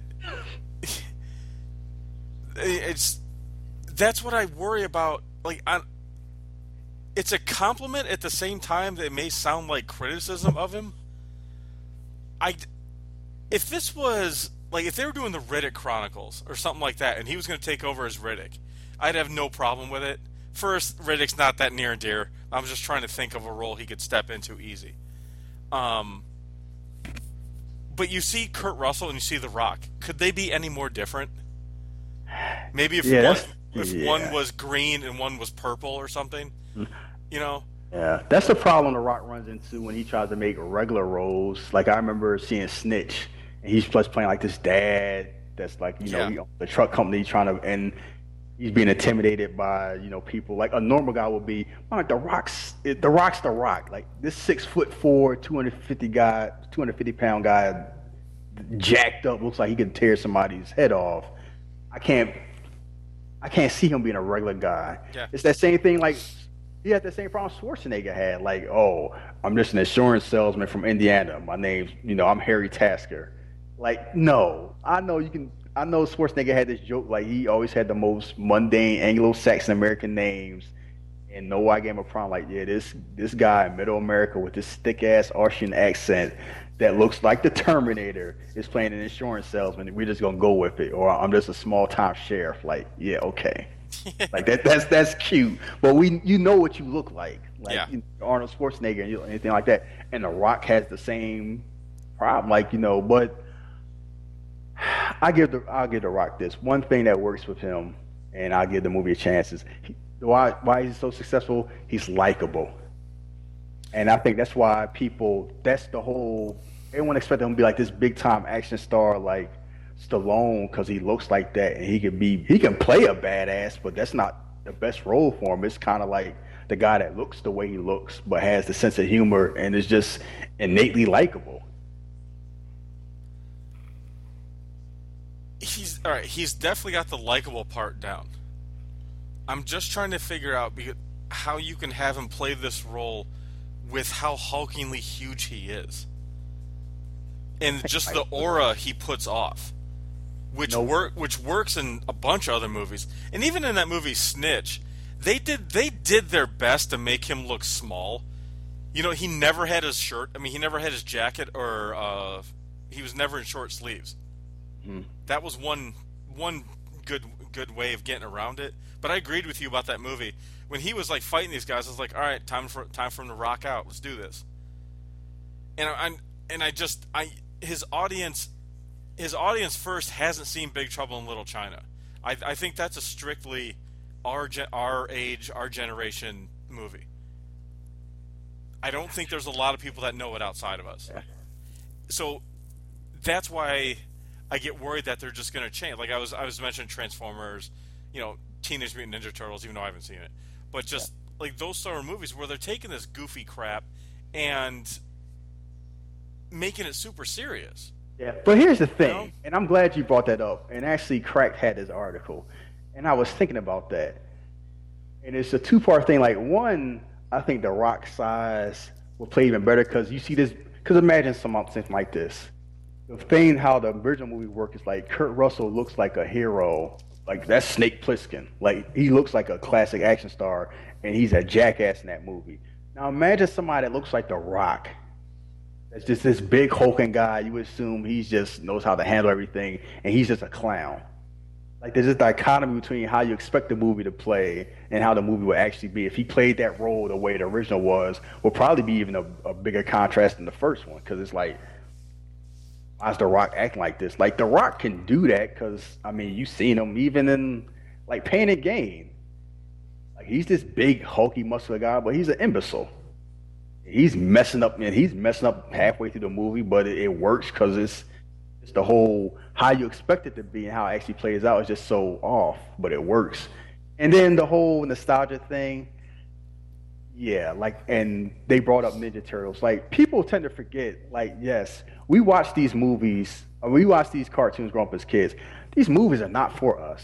that's what I worry about. Like, it's a compliment at the same time that it may sound like criticism of him. If this was like if they were doing the Riddick Chronicles or something like that, and he was going to take over as Riddick, I'd have no problem with it. First, Riddick's not that near and dear. I'm just trying to think of a role he could step into easy. But you see Kurt Russell and you see The Rock. Could they be any more different? Maybe if one was green and one was purple or something, Yeah, that's the problem The Rock runs into when he tries to make regular roles. Like, I remember seeing Snitch, and he's just playing like this dad that's like, he owns the truck company and he's being intimidated by, people like a normal guy would be. The Rock's The Rock. Like, this 6'4", 250-pound guy, jacked up, looks like he could tear somebody's head off. I can't see him being a regular guy. Yeah. It's that same thing. Like, he had the same problem Schwarzenegger had. Like, oh, I'm just an insurance salesman from Indiana. My name's, I'm Harry Tasker. Like, no, I know Schwarzenegger had this joke. Like, he always had the most mundane Anglo-Saxon American names, and nobody gave him a problem. Like, yeah, this guy in Middle America with this thick ass Austrian accent that looks like the Terminator is playing an insurance salesman. We're just gonna go with it. Or I'm just a small time sheriff. Like, yeah, okay. Like that's cute, but you know what you look like Arnold Schwarzenegger and anything like that. And The Rock has the same problem, but I'll give The Rock this one thing that works with him, and I'll give the movie a chance. Is why he's so successful? He's likable, and I think that's why everyone expected him to be like this big time action star like Stallone, because he looks like that, and he can play a badass, but that's not the best role for him. It's kind of like the guy that looks the way he looks, but has the sense of humor and is just innately likable. He's all right. He's definitely got the likable part down. I'm just trying to figure out how you can have him play this role with how hulkingly huge he is, and just the aura he puts off, which works in a bunch of other movies, and even in that movie Snitch, they did their best to make him look small. You know, he never had his shirt. I mean, he never had his jacket, or he was never in short sleeves. That was one good way of getting around it. But I agreed with you about that movie. When he was like fighting these guys, I was like, all right, time for him to rock out. Let's do this. And his audience first hasn't seen Big Trouble in Little China. I think that's a strictly our age, our generation movie. I don't think there's a lot of people that know it outside of us. So that's why I get worried that they're just going to change. Like I was mentioning Transformers, Teenage Mutant Ninja Turtles, even though I haven't seen it. But just like those sort of movies where they're taking this goofy crap and making it super serious. Yeah, but here's the thing, and I'm glad you brought that up. And actually, Cracked had this article, and I was thinking about that. And it's a two-part thing. Like one, I think The Rock size will play even better because you see this. Because imagine something like this. The thing how the original movie worked is like Kurt Russell looks like a hero. Like that's Snake Plissken. Like he looks like a classic action star, and he's a jackass in that movie. Now imagine somebody that looks like The Rock. That's just this big hulking guy. You assume he just knows how to handle everything, and he's just a clown. Like there's this dichotomy between how you expect the movie to play and how the movie will actually be. If he played that role the way the original was, will probably be even a bigger contrast than the first one. Because it's like, why is The Rock acting like this? Like The Rock can do that because I mean you've seen him even in like Pain and Gain. Like he's this big hulky muscular guy, but he's an imbecile. He's messing up, man. He's messing up halfway through the movie, but it works because it's the whole how you expect it to be and how it actually plays out is just so off, but it works. And then the whole nostalgia thing, yeah, like, and they brought up Ninja Turtles. Like people tend to forget, like, yes, we watch these movies, we watch these cartoons growing up as kids. These movies are not for us.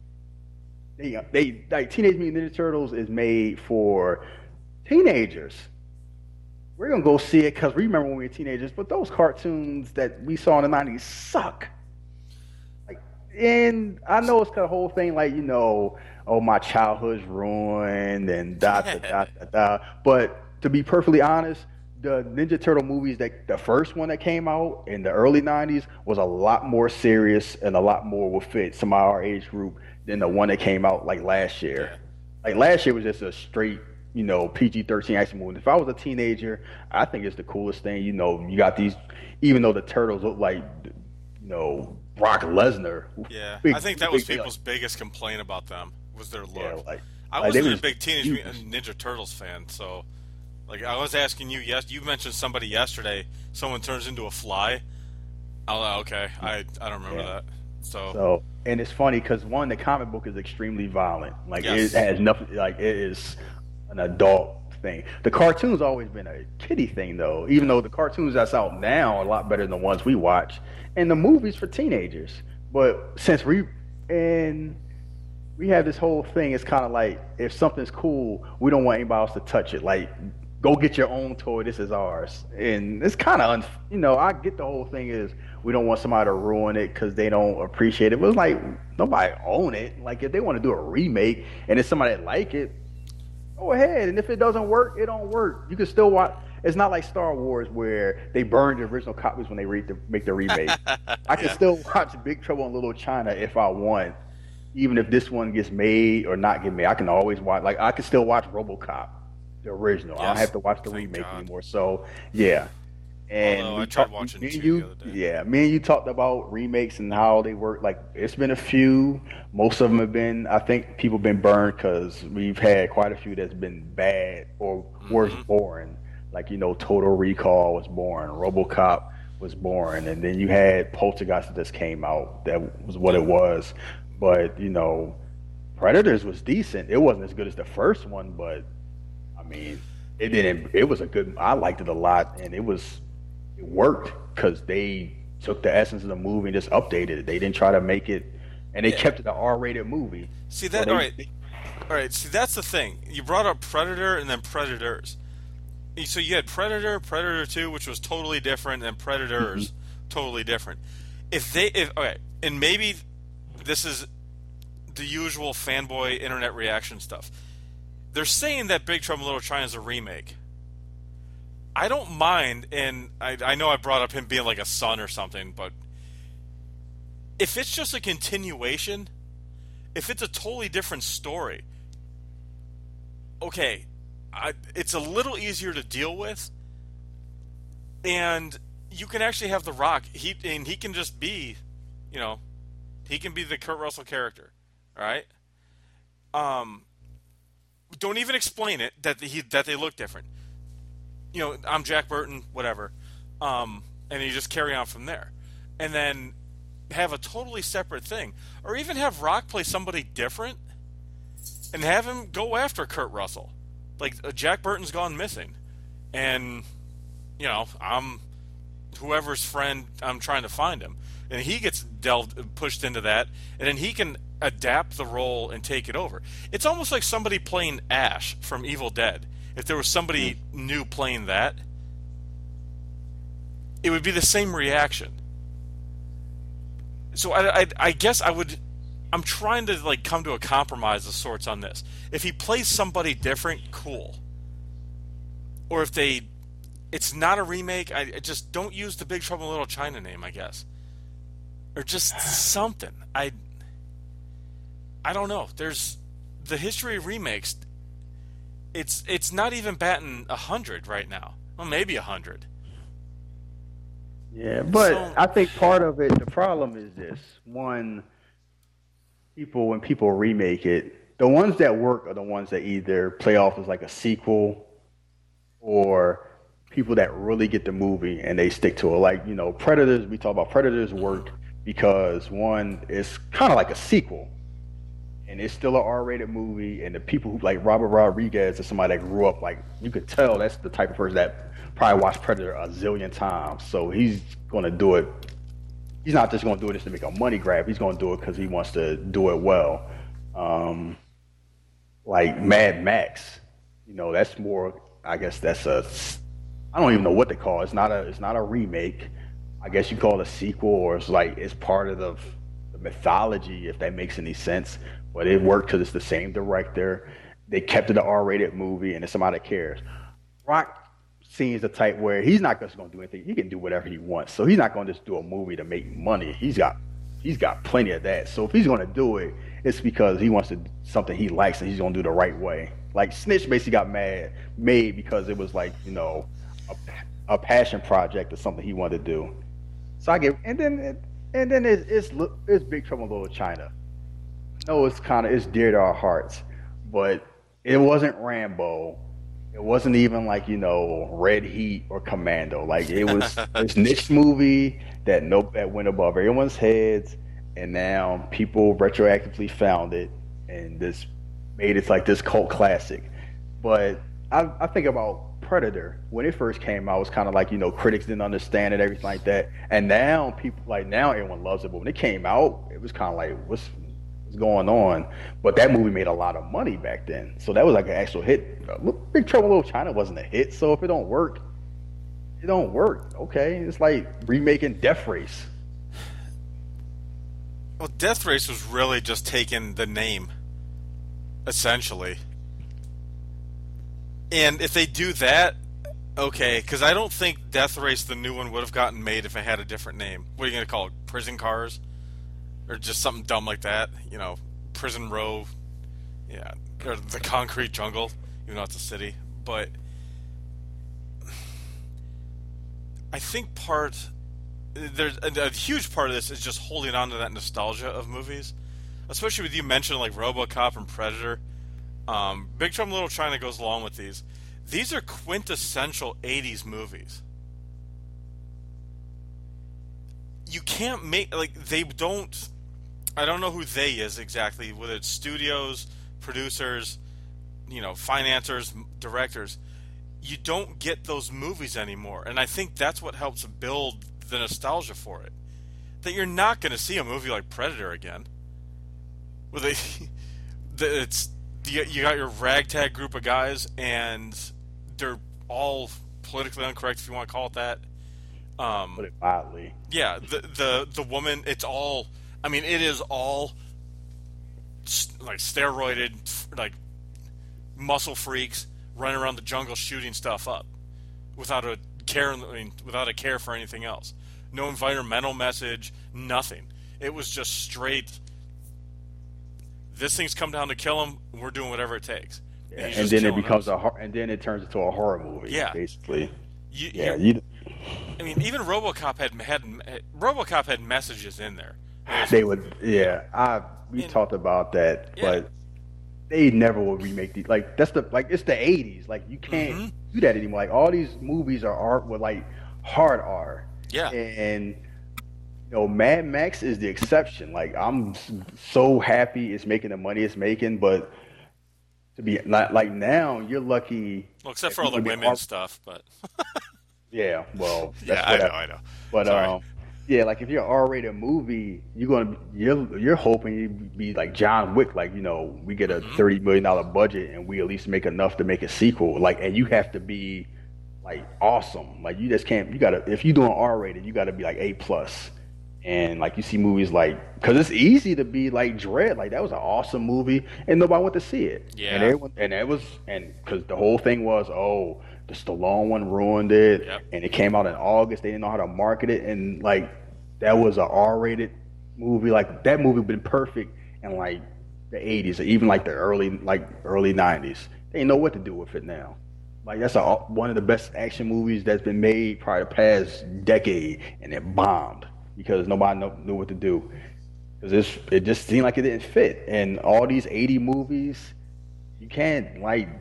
They like Teenage Mutant Ninja Turtles is made for teenagers. We're going to go see it because we remember when we were teenagers, but those cartoons that we saw in the 90s suck. Like, and I know it's the whole thing like, oh, my childhood's ruined and da. But to be perfectly honest, the Ninja Turtle movies, the first one that came out in the early 90s was a lot more serious and a lot more would fit some of our age group than the one that came out like last year. Like last year was just a straight PG-13 action movie. If I was a teenager, I think it's the coolest thing. You got these, even though the Turtles look like, Brock Lesnar. Yeah, I think that was people's biggest complaint about them was their look. Yeah, I wasn't a big Teenage Mutant Ninja Turtles fan, so I was asking you. Yes, you mentioned somebody yesterday. Someone turns into a fly. Okay, I don't remember that. So and it's funny because one, the comic book is extremely violent. Yes. It has nothing. Like it is an adult thing. The cartoon's always been a kiddie thing, though. Even though the cartoons that's out now are a lot better than the ones we watch, and the movies for teenagers. But since we have this whole thing, it's kind of like if something's cool, we don't want anybody else to touch it. Like, go get your own toy. This is ours, and it's kind of I get the whole thing is we don't want somebody to ruin it because they don't appreciate it. But it's like nobody own it. Like if they want to do a remake and it's somebody that like it, go ahead, and if it doesn't work, it don't work. You can still watch. It's not like Star Wars where they burned the original copies when they make the remake. I can still watch Big Trouble in Little China if I want, even if this one gets made or not get made. I can always watch. Like I can still watch RoboCop, the original. Yes. I don't have to watch the remake anymore. So yeah. And I tried watching two the other day. Yeah, me and you talked about remakes and how they work. Like, it's been a few. Most of them have been, I think people have been burned because we've had quite a few that's been bad or worse, boring. Like, Total Recall was boring. RoboCop was boring. And then you had Poltergeist that just came out. That was what it was. But, Predators was decent. It wasn't as good as the first one, but I mean, it didn't. It was a good. I liked it a lot, and it worked because they took the essence of the movie and just updated it. They didn't try to make it, and they kept it an R-rated movie. See that? So All right. See, that's the thing. You brought up Predator and then Predators. So you had Predator, Predator 2, which was totally different, and Predators, totally different. Okay, and maybe this is the usual fanboy internet reaction stuff. They're saying that Big Trouble in Little China is a remake. I don't mind, and I know I brought up him being like a son or something, but if it's just a continuation, if it's a totally different story, okay, it's a little easier to deal with, and you can actually have The Rock. He can just be, he can be the Kurt Russell character. All right. Don't even explain it that they look different. I'm Jack Burton, whatever, and you just carry on from there, and then have a totally separate thing, or even have Rock play somebody different, and have him go after Kurt Russell. Like Jack Burton's gone missing, and I'm whoever's friend. I'm trying to find him, and he gets pushed into that, and then he can adapt the role and take it over. It's almost like somebody playing Ash from Evil Dead. If there was somebody new playing that, it would be the same reaction. So I guess I'm trying to come to a compromise of sorts on this. If he plays somebody different, cool. Or if it's not a remake, I just don't use the Big Trouble in Little China name, I guess. Or just something. I don't know. There's the history of remakes. It's not even batting 100 right now. Well, maybe 100. Yeah, but I think part of it, the problem is this: one, when people remake it, the ones that work are the ones that either play off as like a sequel, or people that really get the movie and they stick to it. Like Predators. We talk about Predators worked because one, it's kind of like a sequel. And it's still an R-rated movie, and the people who like Robert Rodriguez is somebody that grew up you could tell that's the type of person that probably watched Predator a zillion times. So he's going to do it. He's not just going to do it just to make a money grab. He's going to do it because he wants to do it well. Like Mad Max, that's more. I guess that's I don't even know what they call it. It's not a remake. I guess you call it a sequel, or it's part of the mythology, if that makes any sense. But it worked because it's the same director. They kept it an R-rated movie, and it's somebody that cares. Rock seems the type where he's not just going to do anything. He can do whatever he wants. So he's not going to just do a movie to make money. He's got plenty of that. So if he's going to do it, it's because he wants to do something he likes, and he's going to do the right way. Like Snitch basically got made because it was a passion project or something he wanted to do. So I get, and then it's Big Trouble in Little China. No, it's dear to our hearts, but it wasn't Rambo. It wasn't even Red Heat or Commando. It was this niche movie that went above everyone's heads, and now people retroactively found it and this made it this cult classic. But I think about Predator when it first came out. It was kind of critics didn't understand it, everything like that, and now people now everyone loves it. But when it came out, it was kind of what's going on. But that movie made a lot of money back then, so that was an actual hit. Big Trouble in Little China wasn't a hit, so if it don't work, it don't work. Okay, it's like remaking Death Race. Well, Death Race was really just taking the name, essentially. And if they do that, okay, because I don't think Death Race, the new one, would have gotten made if it had a different name. What are you going to call it? Prison Cars? Or just something dumb like that? Prison Row. Yeah. Or The Concrete Jungle, even though it's a city. But I think there's a huge part of this is just holding on to that nostalgia of movies. Especially with you mentioning RoboCop and Predator. Big Trouble in Little China goes along with these. These are quintessential 80s movies. You can't make they don't. I don't know who they is exactly, whether it's studios, producers, financiers, directors. You don't get those movies anymore, and I think that's what helps build the nostalgia for it. That you're not going to see a movie like Predator again. Well, it's you got your ragtag group of guys, and they're all politically incorrect, if you want to call it that. Put it mildly. Yeah, the woman, it's all. I mean, it is all like steroided, like muscle freaks running around the jungle shooting stuff up without a care. Without a care for anything else. No environmental message. Nothing. It was just straight. This thing's come down to kill him. We're doing whatever it takes. Yeah, and then it becomes and then it turns into a horror movie. Yeah, basically. I mean, even RoboCop had messages in there. They would, yeah. We talked about that, but they never will remake these. Like it's the '80s. Like you can't do that anymore. Like all these movies are art with like hard R. Yeah, and Mad Max is the exception. Like I'm so happy it's making the money it's making, but to be like now, you're lucky. Well, except for all the women stuff, but yeah, well, I know. But like if you're an R-rated movie, you're hoping you be like John Wick, like we get a $30 million budget and we at least make enough to make a sequel. Like, and you have to be like awesome. Like you just can't. You gotta if you're doing R-rated, you gotta be like A+. And like you see movies like, because it's easy to be like Dredd, like that was an awesome movie, and nobody went to see it. Yeah. And everyone, and because the whole thing was, oh, the Stallone one ruined it, and it came out in August. They didn't know how to market it, and like that was an R-rated movie. Like that movie been perfect in like the '80s, or even like the early '90s. They didn't know what to do with it now. Like that's one of the best action movies that's been made probably the past decade, and it bombed. Because nobody knew what to do. Because it just seemed like it didn't fit. And all these 80 movies, you can't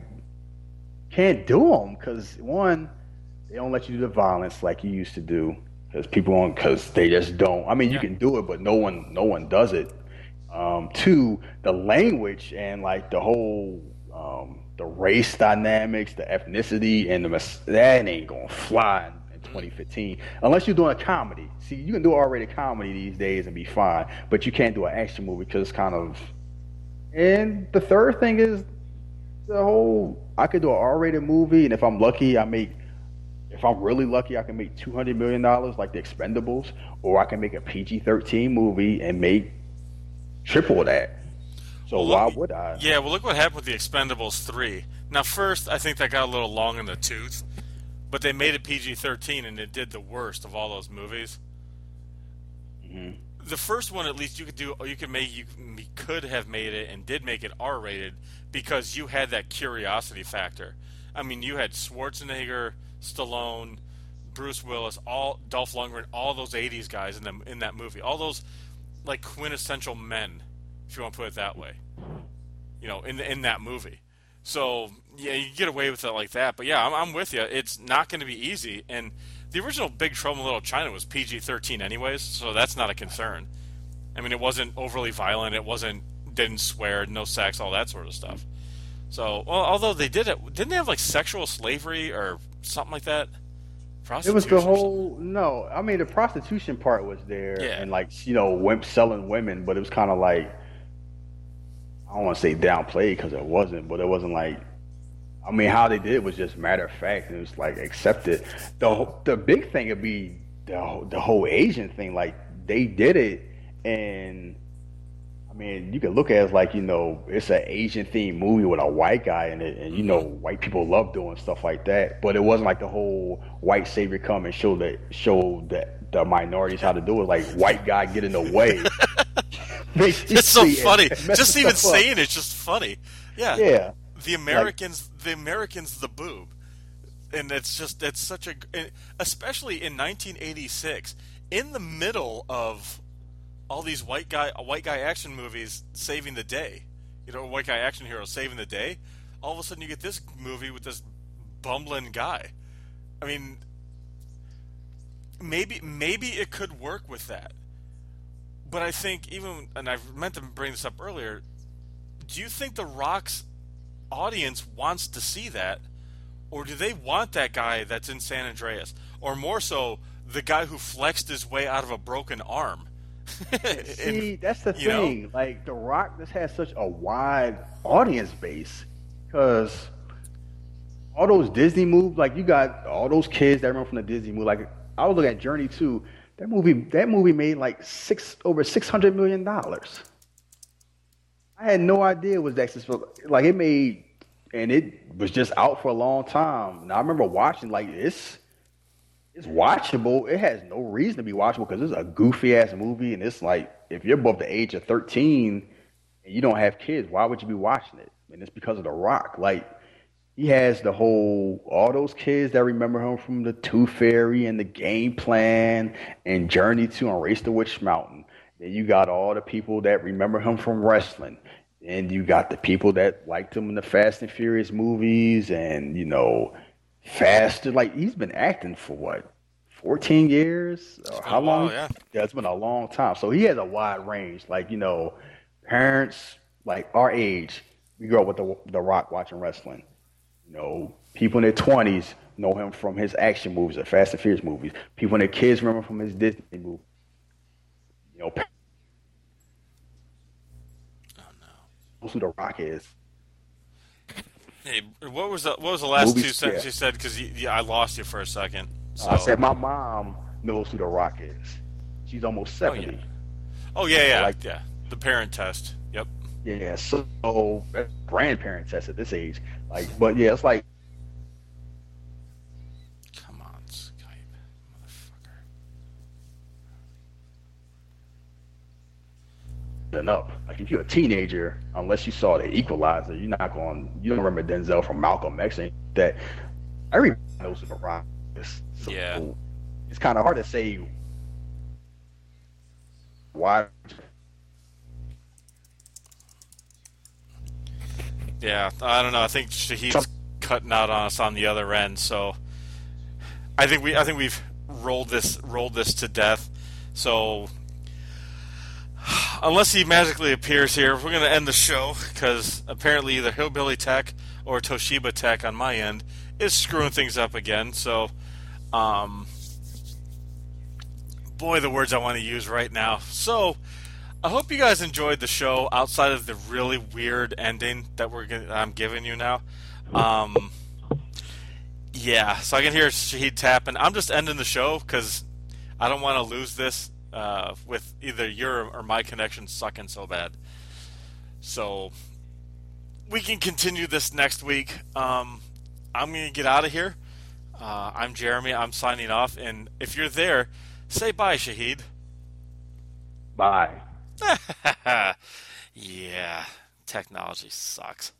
do them. Because one, they don't let you do the violence like you used to do. Because they just don't. I mean, you can do it, but no one does it. Two, the language and like the whole the race dynamics, the ethnicity, and that ain't gonna fly 2015 unless you're doing a comedy. See, you can do R-rated comedy these days and be fine, but you can't do an action movie because it's kind of. And the third thing is the whole. I could do an R-rated movie, and if I'm really lucky, I can make $200 million like the Expendables, or I can make a PG-13 movie and make triple that. So why would I? Yeah, well, look what happened with the Expendables 3. Now, first, I think that got a little long in the tooth. But they made it PG-13, and it did the worst of all those movies. Mm-hmm. The first one, at least, you could have made it and did make it R-rated because you had that curiosity factor. I mean, you had Schwarzenegger, Stallone, Bruce Willis, Dolph Lundgren, all those '80s guys in that movie, all those like quintessential men, if you want to put it that way. In that movie. So, yeah, you get away with it like that. But, yeah, I'm with you. It's not going to be easy. And the original Big Trouble in Little China was PG-13 anyways, so that's not a concern. I mean, it wasn't overly violent. Didn't swear, no sex, all that sort of stuff. So, well, although they didn't they have, like, sexual slavery or something like that? It was the whole, no. I mean, the prostitution part was there. Yeah. And, like, selling women, but it was kind of like, I don't want to say downplayed because it wasn't, but it wasn't like, I mean, how they did it was just matter of fact. It was like accepted. The big thing would be the whole Asian thing. Like they did it, and I mean, you can look at it as like it's an Asian themed movie with a white guy in it, and white people love doing stuff like that. But it wasn't like the whole white savior come and show that the minorities how to do it. Like white guy get in the way. It's so funny. Just even saying it's just funny. Yeah. Yeah. The Americans, the boob, and it's such especially in 1986, in the middle of all these white guy action movies saving the day, white guy action hero saving the day. All of a sudden, you get this movie with this bumbling guy. I mean, maybe it could work with that. But I think even, and I meant to bring this up earlier, do you think The Rock's audience wants to see that? Or do they want that guy that's in San Andreas? Or more so, the guy who flexed his way out of a broken arm? See, that's the You know? thing. Like The Rock just has such a wide audience base because all those Disney movies, like you got all those kids that remember from the Disney movie. Like I was looking at Journey 2. That movie made like over $600 million. I had no idea it was that successful. Like it made, and it was just out for a long time. Now I remember watching like it's watchable. It has no reason to be watchable because it's a goofy ass movie, and it's like if you're above the age of 13 and you don't have kids, why would you be watching it? And it's because of The Rock. Like he has all those kids that remember him from the Tooth Fairy and the Game Plan and Journey to and Race to Witch Mountain. Then you got all the people that remember him from wrestling. And you got the people that liked him in the Fast and Furious movies and, faster. Like he's been acting for what, 14 years? It's Or been a how while, long? yeah. Yeah, it's been a long time. So he has a wide range. Like, parents like our age, we grew up with the Rock watching wrestling. People in their 20s know him from his action movies, the Fast and Furious movies. People in their kids remember from his Disney movies. You know, Oh no. knows who The Rock is. Hey, what was the last two Movies, sentences yeah. you said? Because I lost you for a second. I So. said my mom knows who The Rock is. She's almost Oh yeah. 70. Oh yeah, So yeah, like, yeah. The parent test. Yep. yeah, so that's grandparents that's at this age. Like, but yeah, it's like Come on, Skype, motherfucker. up. Like if you're a teenager, unless you saw the Equalizer, you don't remember Denzel from Malcolm X and that. Everybody knows who The Rock is. Yeah. So it's kind of hard to say why. Yeah. I don't know. I think Shahid's cutting out on us on the other end. So I think we've rolled this to death. So unless he magically appears here, we're going to end the show because apparently either Hillbilly Tech or Toshiba Tech on my end is screwing things up again. So, boy, the words I want to use right now. So, I hope you guys enjoyed the show outside of the really weird ending that I'm giving you now. Um, yeah, so I can hear Shahid tapping. I'm just ending the show because I don't want to lose this with either your or my connection sucking so bad. So we can continue this next week. I'm going to get out of here. I'm Jeremy. I'm signing off. And if you're there, say bye, Shahid. Bye. Yeah, technology sucks.